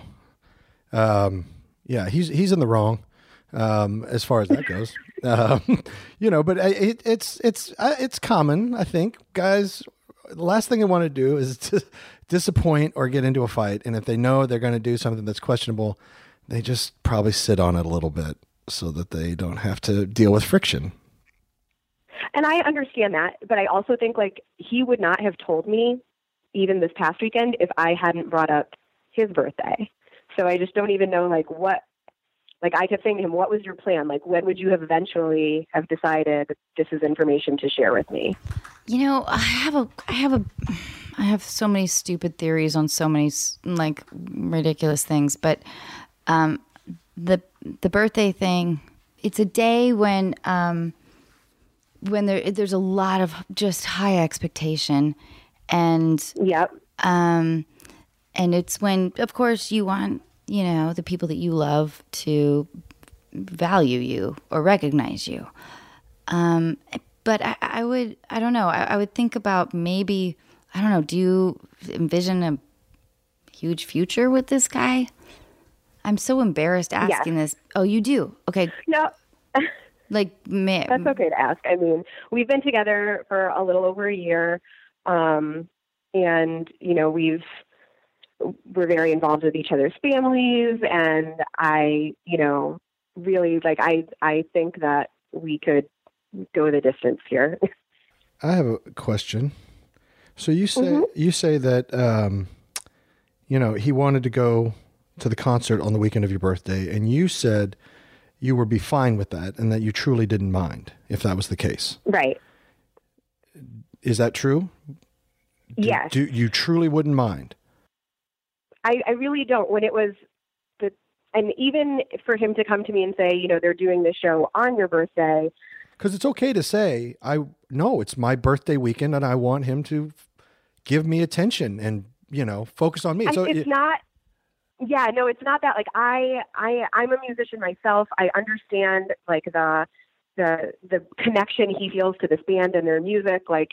Yeah, he's in the wrong as far as that goes. But it's common. I think guys, the last thing they want to do is to disappoint or get into a fight, and if they know they're going to do something that's questionable, they just probably sit on it a little bit so that they don't have to deal with friction. And I understand that, but I also think like he would not have told me even this past weekend if I hadn't brought up his birthday. So I just don't even know what I kept saying to him, what was your plan? Like, when would you have eventually have decided this is information to share with me? You know, I have so many stupid theories on so many like ridiculous things, but the birthday thing, it's a day when there's a lot of just high expectation. And Yep. and it's when, of course, you want, the people that you love to value you or recognize you. But I don't know. I would think about maybe, I don't know, do you envision a huge future with this guy? I'm so embarrassed asking this. Oh, you do? Okay. No. Like, That's okay to ask. I mean, we've been together for a little over a year. And, we're very involved with each other's families, and I, really, like, I think that we could go the distance here. I have a question. So you say that he wanted to go to the concert on the weekend of your birthday, and you said you would be fine with that, and that you truly didn't mind if that was the case. Right. Is that true? Yes. Do you truly wouldn't mind? I really don't. When it was and even for him to come to me and say, they're doing this show on your birthday. Because it's okay to say, no, it's my birthday weekend and I want him to give me attention and, focus on me. It's not that. Like, I'm a musician myself. I understand, like, the connection he feels to this band and their music. Like,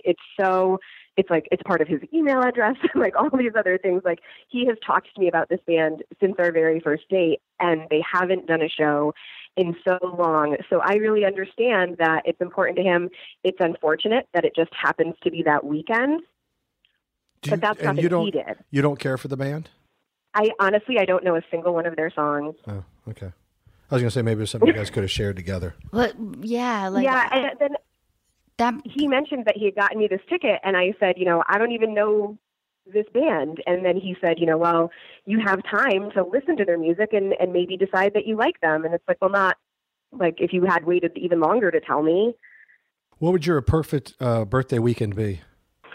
it's part of his email address, like all these other things. Like, he has talked to me about this band since our very first date, and they haven't done a show in so long. So I really understand that it's important to him. It's unfortunate that it just happens to be that weekend. But that's nothing he did. You don't care for the band? I don't know a single one of their songs. Oh, okay. I was going to say maybe it was something you guys could have shared together. But yeah, and then he mentioned that he had gotten me this ticket, and I said, I don't even know this band. And then he said, well, you have time to listen to their music and maybe decide that you like them. And it's like, well, not like if you had waited even longer to tell me. What would your perfect birthday weekend be?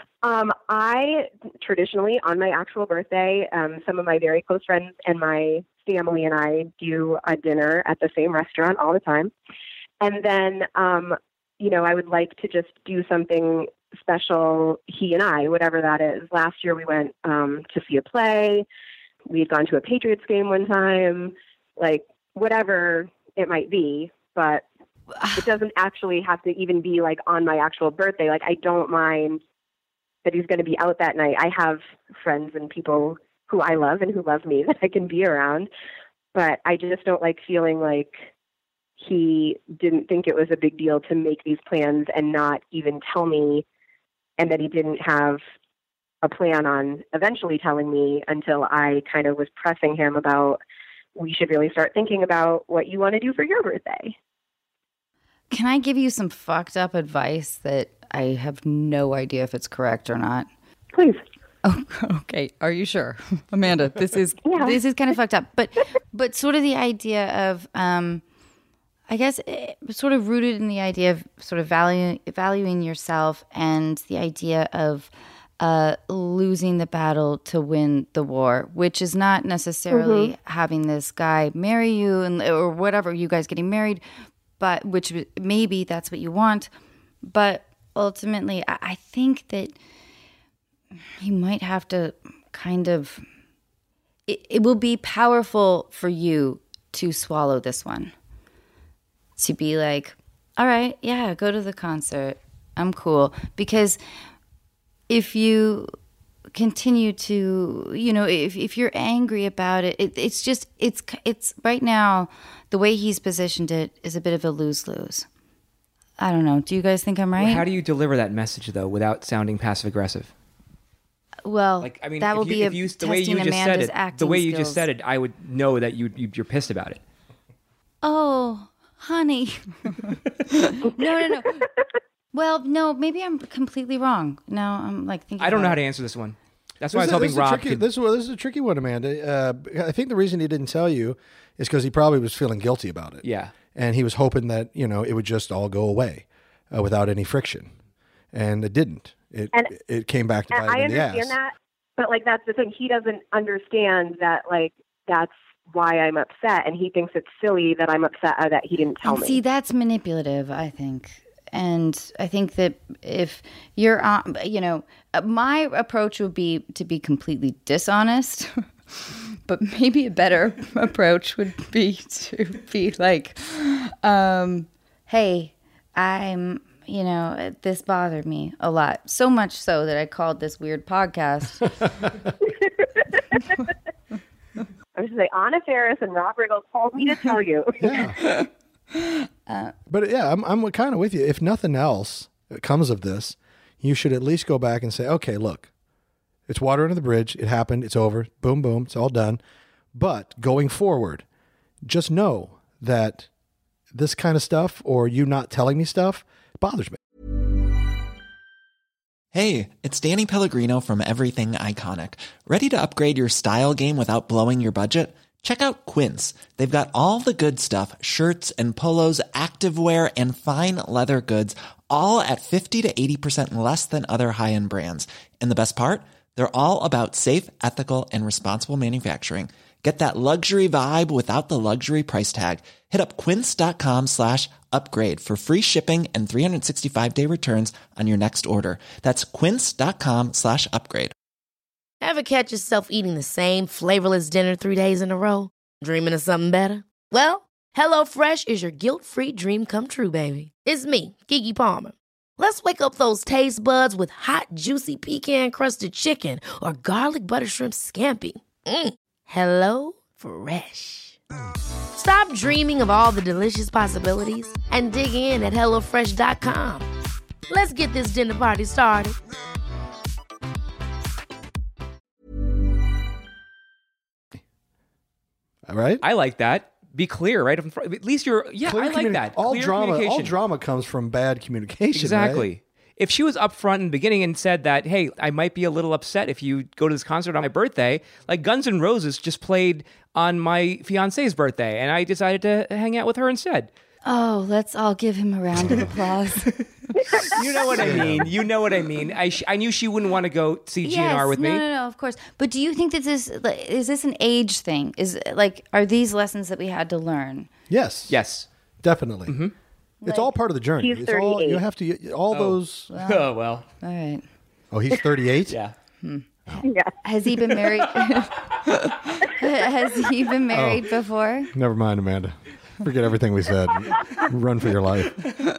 I traditionally, on my actual birthday, some of my very close friends and my family and I do a dinner at the same restaurant all the time. And then, I would like to just do something special, he and I, whatever that is. Last year we went to see a play. We had gone to a Patriots game one time, like whatever it might be, but it doesn't actually have to even be like on my actual birthday. Like, I don't mind that he's going to be out that night. I have friends and people who I love and who love me that I can be around, but I just don't like feeling like he didn't think it was a big deal to make these plans and not even tell me, and that he didn't have a plan on eventually telling me until I kind of was pressing him about, we should really start thinking about what you want to do for your birthday. Can I give you some fucked up advice that I have no idea if it's correct or not? Please. Oh, okay. Are you sure? Amanda, this is kind of fucked up. But sort of the idea of, I guess, sort of rooted in the idea of sort of valuing yourself, and the idea of losing the battle to win the war, which is not necessarily having this guy marry you or whatever, you guys getting married, but which maybe that's what you want. But ultimately, I think that you might have to kind of, it will be powerful for you to swallow this one. To be like, all right, yeah, go to the concert. I'm cool. Because if you continue to, if you're angry about it, it's right now, the way he's positioned it is a bit of a lose-lose. I don't know. Do you guys think I'm right? How do you deliver that message, though, without sounding passive-aggressive? Well, like, I mean, that will be the way you just said it. The way you just said it, I would know that you're pissed about it. Oh, honey. No. Well, no, maybe I'm completely wrong. Now I'm like thinking. I don't know how to answer this one. That's why I was hoping Rob could. This is a tricky one, Amanda. I think the reason he didn't tell you is because he probably was feeling guilty about it. Yeah. And he was hoping that, it would just all go away without any friction. And it didn't. It came back to bite him in the ass. I understand that, but like that's the thing. He doesn't understand that like that's why I'm upset, and he thinks it's silly that I'm upset that he didn't tell me. See, that's manipulative, I think. And I think that if you're, my approach would be to be completely dishonest, but maybe a better approach would be to be like, hey, this bothered me a lot. So much so that I called this weird podcast. I was just like, Anna Faris and Rob Riggle told me to tell you. Yeah. But yeah, I'm kind of with you. If nothing else comes of this, you should at least go back and say, okay, look, it's water under the bridge. It happened. It's over. Boom, boom. It's all done. But going forward, just know that this kind of stuff or you not telling me stuff bothers me. Hey, it's Danny Pellegrino from Everything Iconic. Ready to upgrade your style game without blowing your budget? Check out Quince. They've got all the good stuff, shirts and polos, activewear, and fine leather goods, all at 50 to 80% less than other high-end brands. And the best part? They're all about safe, ethical, and responsible manufacturing. Get that luxury vibe without the luxury price tag. Hit up quince.com/upgrade for free shipping and 365-day returns on your next order. That's quince.com/upgrade. Ever catch yourself eating the same flavorless dinner 3 days in a row? Dreaming of something better? Well, HelloFresh is your guilt-free dream come true, baby. It's me, Keke Palmer. Let's wake up those taste buds with hot, juicy pecan-crusted chicken or garlic butter shrimp scampi. Hello Fresh. Stop dreaming of all the delicious possibilities and dig in at HelloFresh.com. Let's get this dinner party started. All right? I like that. Be clear, right? At least you're, Clear I like that. All Clear drama communication. comes from bad communication. Exactly. Right? If she was upfront in the beginning and said that, hey, I might be a little upset if you go to this concert on my birthday, like Guns N' Roses just played on my fiance's birthday, and I decided to hang out with her instead. Oh, let's all give him a round of applause. You know what I mean. You know what I mean. I knew she wouldn't want to go see GNR with me. No, of course. But do you think that is this an age thing? Are these lessons that we had to learn? Yes. Yes. Definitely. Mm-hmm. It's all part of the journey. He's It's all 38. you have to those. Oh, well. All right. Oh, he's 38? Yeah. Yeah. Has he been married? Has he been married before? Never mind, Amanda. Forget everything we said. Run for your life.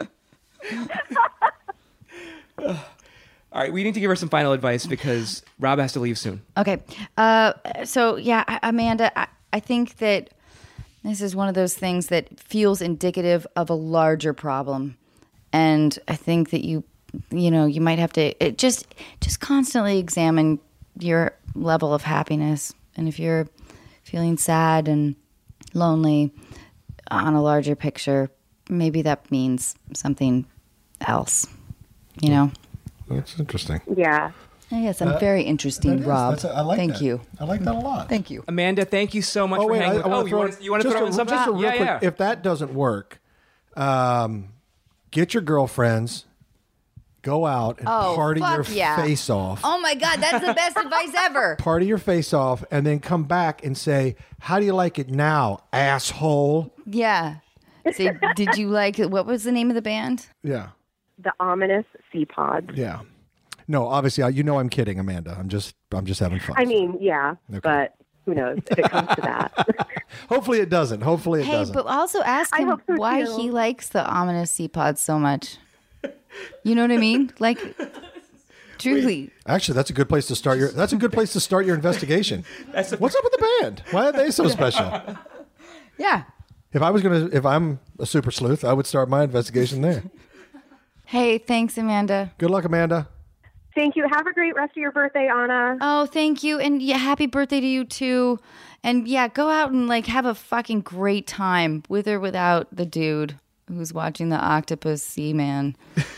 All right, we need to give her some final advice because Rob has to leave soon. Okay. So, yeah, Amanda, I think that this is one of those things that feels indicative of a larger problem. And I think that you might have to just constantly examine your level of happiness. And if you're feeling sad and lonely on a larger picture, maybe that means something else, you know? That's interesting. Yeah. Yes, I'm very interesting, Rob. I like Thank that. you. I like that a lot. Thank you. Amanda, thank you so much for wait, hanging. I You want to throw in something? Just a real quick, yeah. if that doesn't work, get your girlfriends, go out and party your face off. Oh my God, that's the best advice ever. Party your face off, and then come back and say, "How do you like it now, asshole?" Yeah. So, did you like it? What was the name of the band? Yeah, The ominous sea pods. yeah. No, obviously, I'm kidding, Amanda. I'm just having fun. I mean, yeah, Okay. but who knows if it comes to that. Hopefully, it doesn't. Hopefully, it Hey, doesn't. but also ask I him hope so, why too. he likes the ominous sea pods so much. You know what I mean? Like, truly. Actually, that's a good place to start your. That's a good place to start your investigation. What's up with the band? Why are they so special? Yeah. If I'm a super sleuth, I would start my investigation there. Hey, thanks, Amanda. Good luck, Amanda. Thank you. Have a great rest of your birthday, Anna. Oh, thank you. And yeah, happy birthday to you too. And yeah, go out and like have a fucking great time with or without the dude who's watching the Octopus Sea Man.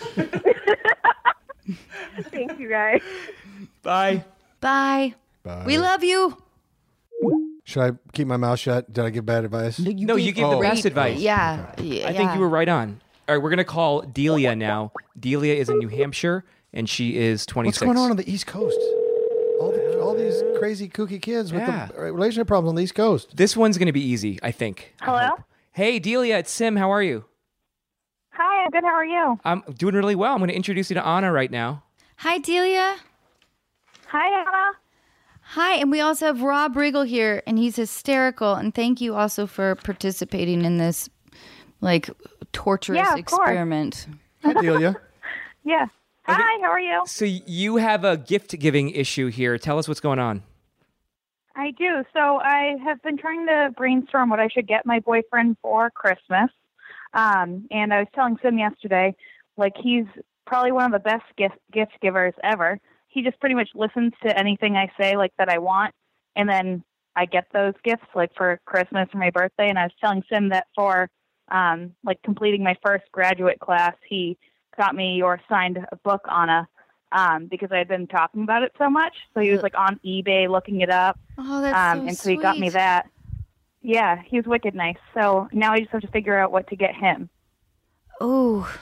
Thank you, guys. Bye. Bye. Bye. We love you. Should I keep my mouth shut? Did I give bad advice? No, you gave the best advice. Yeah. I think you were right on. All right, we're going to call Delia now. Delia is in New Hampshire, and she is 26. What's going on the East Coast? All these crazy kooky kids with Yeah. the relationship problems on the East Coast. This one's going to be easy, I think. Hello? Hey, Delia, it's Sim. How are you? Hi, I'm good. How are you? I'm doing really well. I'm going to introduce you to Anna right now. Hi, Delia. Hi, Anna. Hi, and we also have Rob Riggle here, and he's hysterical. And thank you also for participating in this, like, torturous Yeah, of course. experiment. Hi, Delia. Yeah. Hi, how are you? So you have a gift-giving issue here. Tell us what's going on. I do. So I have been trying to brainstorm what I should get my boyfriend for Christmas. And I was telling Sim yesterday, like, he's probably one of the best gift givers ever. He just pretty much listens to anything I say, like, that I want, and then I get those gifts, like, for Christmas or my birthday. And I was telling Sim that for like completing my first graduate class, he got me or signed a book on because I had been talking about it so much. So he was like on eBay looking it up. Oh, that's so and so he got me sweet. that. Yeah, he was wicked nice. So now I just have to figure out what to get him. Oh,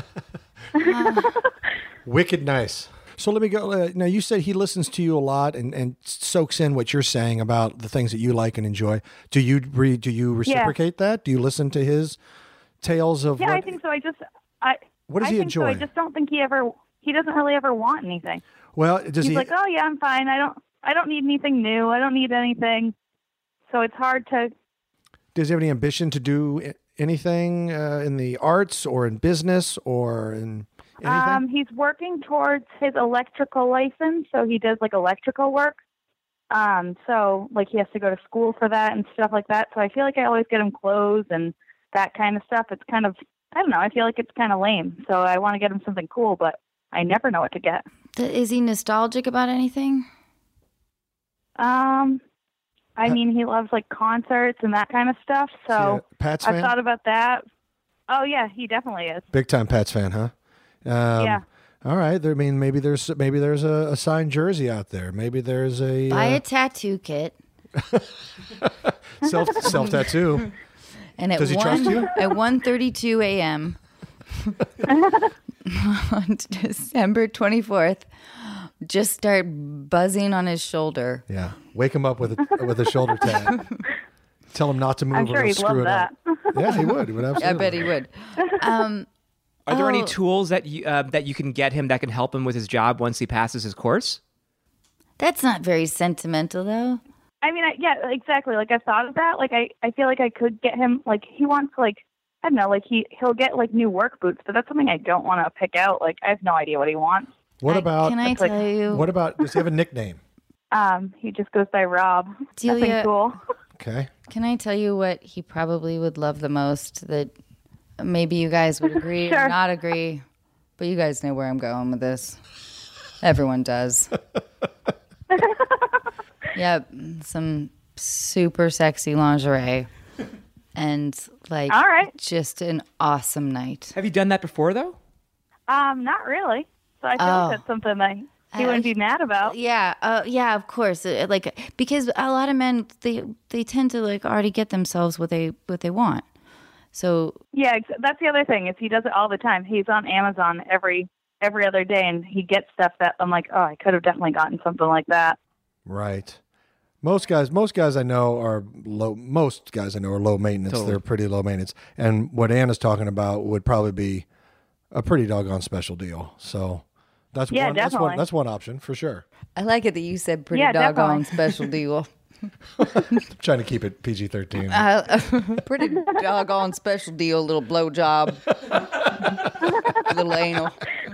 Wicked nice. So let me go. Now, you said he listens to you a lot and soaks in what you're saying about the things that you like and enjoy. Do you reciprocate that? Do you listen to his tales of? Yeah, what, I think so. What does I he think so. enjoy? I just don't think he doesn't really ever want anything. Well, does He's he? like, oh yeah, I'm fine. I don't need anything new. I don't need anything. So it's hard to. Does he have any ambition to do anything in the arts or in business or in anything? He's working towards his electrical license, so he does like electrical work. So like he has to go to school for that and stuff like that. So I feel like I always get him clothes and that kind of stuff. It's kind of, I don't know, I feel like it's kind of lame. So I want to get him something cool, but I never know what to get. is he nostalgic about anything? I mean, he loves like concerts and that kind of stuff. So Is he a Pats fan? I've thought about that. Oh yeah, he definitely is. Big time Pats fan, huh? Yeah. All right. I mean, maybe there's a signed jersey out there. Maybe there's a Buy a tattoo kit. self tattoo. And at Does he trust you? At 1:32 a.m. on December 24th, just start buzzing on his shoulder. Yeah. Wake him up with a shoulder tat. Tell him not to move. I'm sure or he'd he'll screw love it that. up. Yeah, he would. He would absolutely. I bet he would. Are there any tools that you can get him that can help him with his job once he passes his course? That's not very sentimental, though. I mean, yeah, exactly. Like I've thought of that. Like I feel like I could get him. Like he wants like I don't know. Like he'll get like new work boots, but that's something I don't want to pick out. Like I have no idea what he wants. What about? Can I tell you? What about? Does he have a nickname? He just goes by Rob. Delia- Nothing cool. Okay. Can I tell you what he probably would love the most? That maybe you guys would agree or Sure. not agree, but you guys know where I'm going with this. Everyone does. Yep, some super sexy lingerie, and like All right. just an awesome night. Have you done that before, though? Not really. So I feel like that's something that he wouldn't be mad about. Yeah, yeah, of course. Like because a lot of men they tend to like already get themselves what they want. So Yeah, that's the other thing is he does it all the time. He's on Amazon every other day, and he gets stuff that I'm like, oh, I could have definitely gotten something like that. Right. Most guys I know are low. Most guys I know are low maintenance. Totally. They're pretty low maintenance. And what Anna's talking about would probably be a pretty doggone special deal. So that's Yeah, one. definitely. That's one option for sure. I like it that you said pretty Yeah, doggone definitely. special deal. I'm trying to keep it PG-13. Pretty doggone special deal, little blowjob, little anal.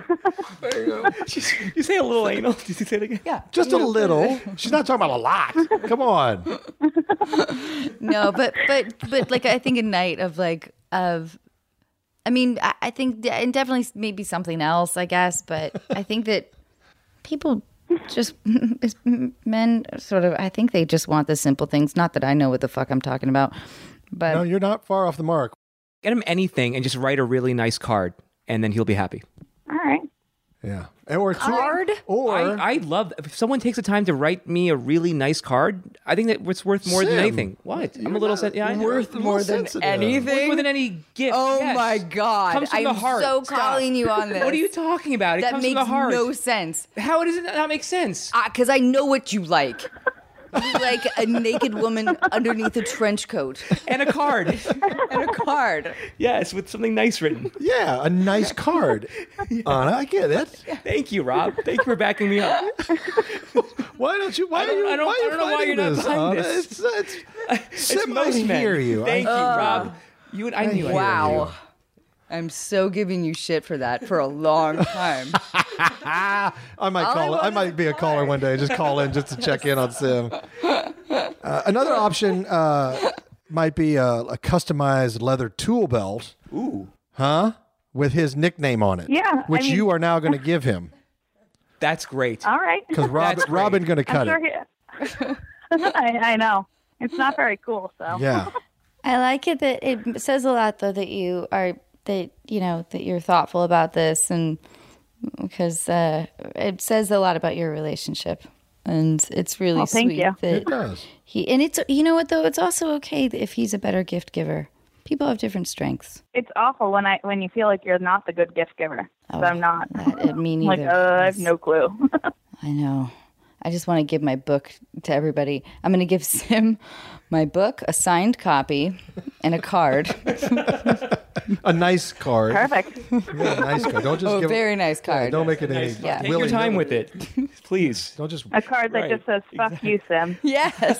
You say a little anal. Did you say it again? Yeah, Just a little. She's not talking about a lot. Come on. no, but like I think a night of like of, I mean I think and definitely maybe something else I guess, but I think that people just men sort of I think they just want the simple things. Not that I know what the fuck I'm talking about, but No, you're not far off the mark. Get him anything and just write a really nice card, and then he'll be happy. All right. Yeah. Or Card? Or I love if someone takes the time to write me a really nice card. I think that it's worth more than Sim, anything. What? I'm a little yeah, I know. worth more than More than any gift. oh yes. my god, Comes from I'm the heart. so Stop. calling you on this. What are you talking about? It That comes makes from the heart. no sense. How does it not make sense? Because I know what you like. You like a naked woman underneath a trench coat And a card. and a card. Yes, with something nice written. Yeah, a nice card. Anna, I get it. Thank you, Rob. Thank you for backing me up. Why don't you? Why I don't- are you? I don't- why are you I don't know why fighting you're not this, behind Anna? this. It's It's most I men. hear you. Thank you, Rob. You and I knew it. Wow. I'm so giving you shit for that for a long time. I might call it. I might be a caller one day. Just call in just to check in on Sim. Another option might be a customized leather tool belt. Ooh. Huh? With his nickname on it. Yeah, Which I mean- you are now going to give him That's great. All right. because That's great. Robin's going to cut I'm it. sure I know. It's not very cool, so. Yeah. I like it that it says a lot though that you're thoughtful about this, and because it says a lot about your relationship, and it's really thank sweet you. that It does. it's you know what though, it's also okay if he's a better gift giver. People have different strengths. It's awful when you feel like you're not the good gift giver. Oh, So I'm not. Me Like, neither. I have no clue. I know. I just want to give my book to everybody. I'm going to give Sim my book, a signed copy, and a card. A nice card. Perfect. Yeah, a nice card. Don't just Oh, give very nice Yeah, card. don't make it any. Yeah. Take your time with it, please. Don't just. A card that Right. just says "fuck you, Sim." Yes.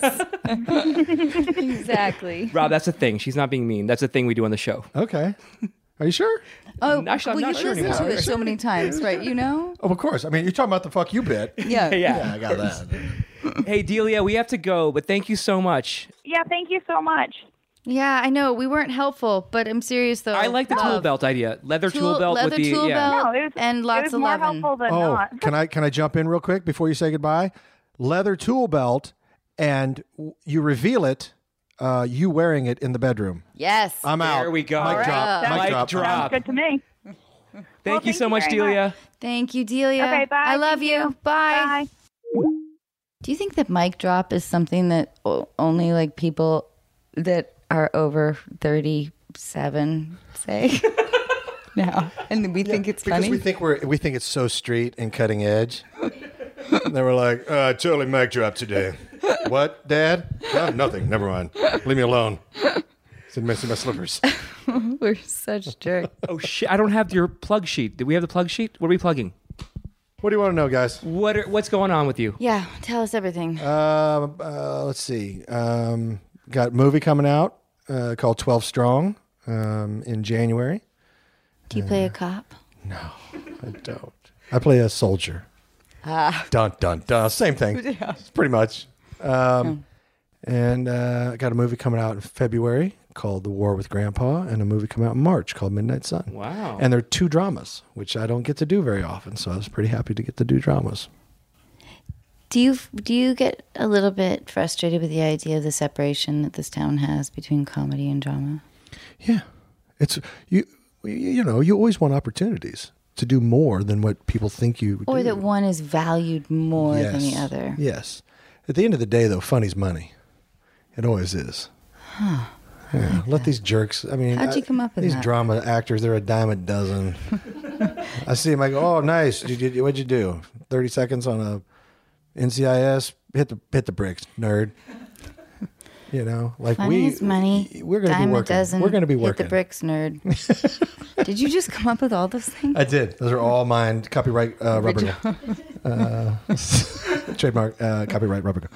Exactly. Rob, that's a thing. She's not being mean. That's a thing we do on the show. Okay. Are you sure? Oh, Actually, I'm well, not you've sure listened to anymore. it so many times, right? You know? Oh, of course. I mean, you're talking about the fuck you bit. Yeah. Yeah. I got that. Hey, Delia, we have to go, but thank you so much. Yeah, thank you so much. Yeah, I know. We weren't helpful, but I'm serious though. I like the tool Love. belt idea. Leather tool belt leather with the tool belt. No, it was And lots it was of more lovin'. helpful than Oh, not. can I jump in real quick before you say goodbye? Leather tool belt, and you reveal it. You wearing it in the bedroom. Yes. I'm out. There we go. Mic All drop. right. Mic Mic drop. drop. Sounds good to me. Thank you thank so you much, very Delia. Thank you, Delia. Okay, bye. I love Thank you. you. Bye. Bye. Do you think that mic drop is something that only like people that are over 37 say? No, and we think it's Because funny. we think it's so street and cutting edge. And they were like, totally mic drop today. What, Dad? Oh, nothing. Never mind. Leave me alone. Said messing my slippers. We're such jerks. Oh shit! I don't have your plug sheet. Do we have the plug sheet? What are we plugging? What do you want to know, guys? What's going on with you? Yeah, tell us everything. Let's see. Got a movie coming out called 12 Strong in January. Do you play a cop? I don't. I play a soldier. Dun, dun, dun. Same thing. Pretty much. And I got a movie coming out in February called The War with Grandpa, and a movie coming out in March called Midnight Sun. Wow. And they're 2 dramas, which I don't get to do very often, so I was pretty happy to get to do dramas. Do you get a little bit frustrated with the idea of the separation that this town has between comedy and drama? Yeah. It's you know, you always want opportunities to do more than what people think you Or do. that one is valued more than the Yes. other? Yes. At the end of the day, though, funny's money. It always is. Yeah, let these jerks. I mean, How'd you come up with these that? drama actors? They're a dime a dozen. I see them. I go, "Oh, nice. What'd you do? 30 seconds on a NCIS? Hit the bricks, nerd." You know, like Funny is money. we're going to be Dime a working. dozen. We're going to be Hit working. the bricks, nerd. Did you just come up with all those things? I did. Those are all mine. Copyright rubber. Trademark copyright rubber.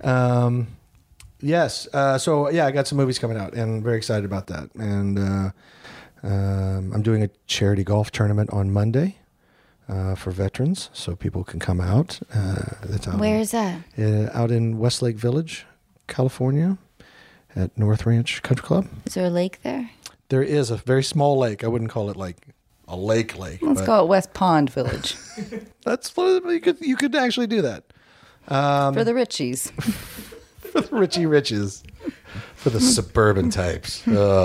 Yes. So yeah, I got some movies coming out, and very excited about that. And I'm doing a charity golf tournament on Monday for veterans, so people can come out. That's out Where is that? out in Westlake Village, California, at North Ranch Country Club. Is there a lake there? There is a very small lake. I wouldn't call it like a lake. Let's call it West Pond Village That's you could actually do that. for the Richies. For the Riches, for the suburban types.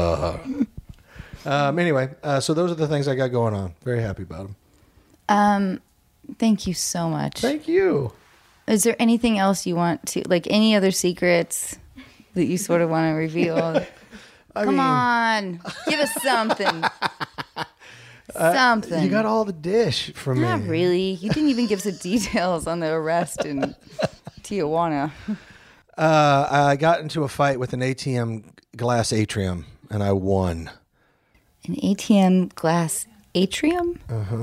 Anyway, so those are the things I got going on. Very happy about them. Thank you so much. Thank you. Is there anything else you want to, like any other secrets that you sort of want to reveal? Come on, give us something. Something. You got all the dish from me. Not really. You didn't even give us the details on the arrest in Tijuana. I got into a fight with an ATM glass atrium, and I won. An ATM glass atrium?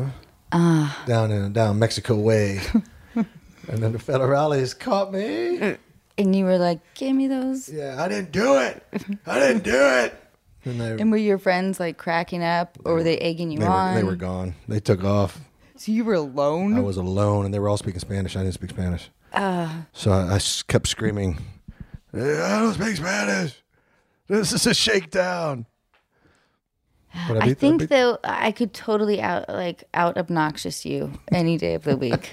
Down Mexico way. And then the federales caught me. And you were like, give me those. Yeah, I didn't do it. And And were your friends like cracking up or were they egging you on? they were gone. They took off. So you were alone? I was alone, and they were all speaking Spanish. I didn't speak Spanish. So I kept screaming, I don't speak Spanish. This is a shakedown. But I think though I could totally out obnoxious you any day of the week.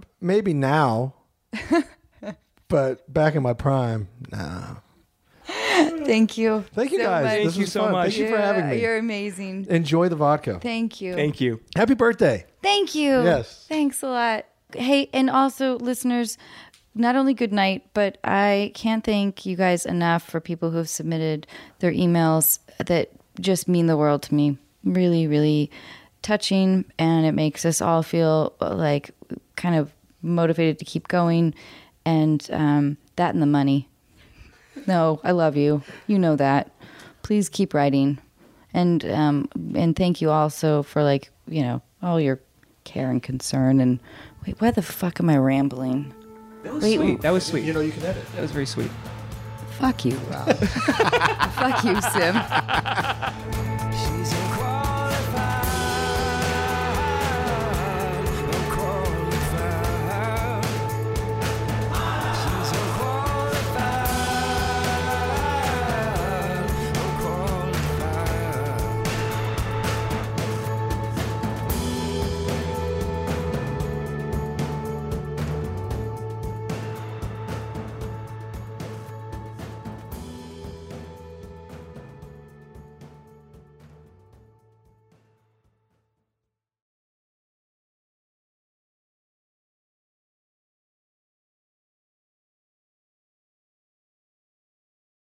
maybe now, but back in my prime, no. Thank you. Thank you so guys. much. This Thank you was so fun. much. Thank you for having me. You're amazing. Enjoy the vodka. Thank you. Thank you. Happy birthday. Thank you. Yes. Thanks a lot. Hey, and also listeners, not only good night, but I can't thank you guys enough for people who have submitted their emails that just mean the world to me. Really, really touching, and it makes us all feel like kind of motivated to keep going. And that and the money. No, I love you. You know that. Please keep writing. And thank you also for all your care and concern. And wait, why the fuck am I rambling? That was sweet. That was sweet. You know you can edit. That was very sweet. Fuck you, Rob. Fuck you, Sim.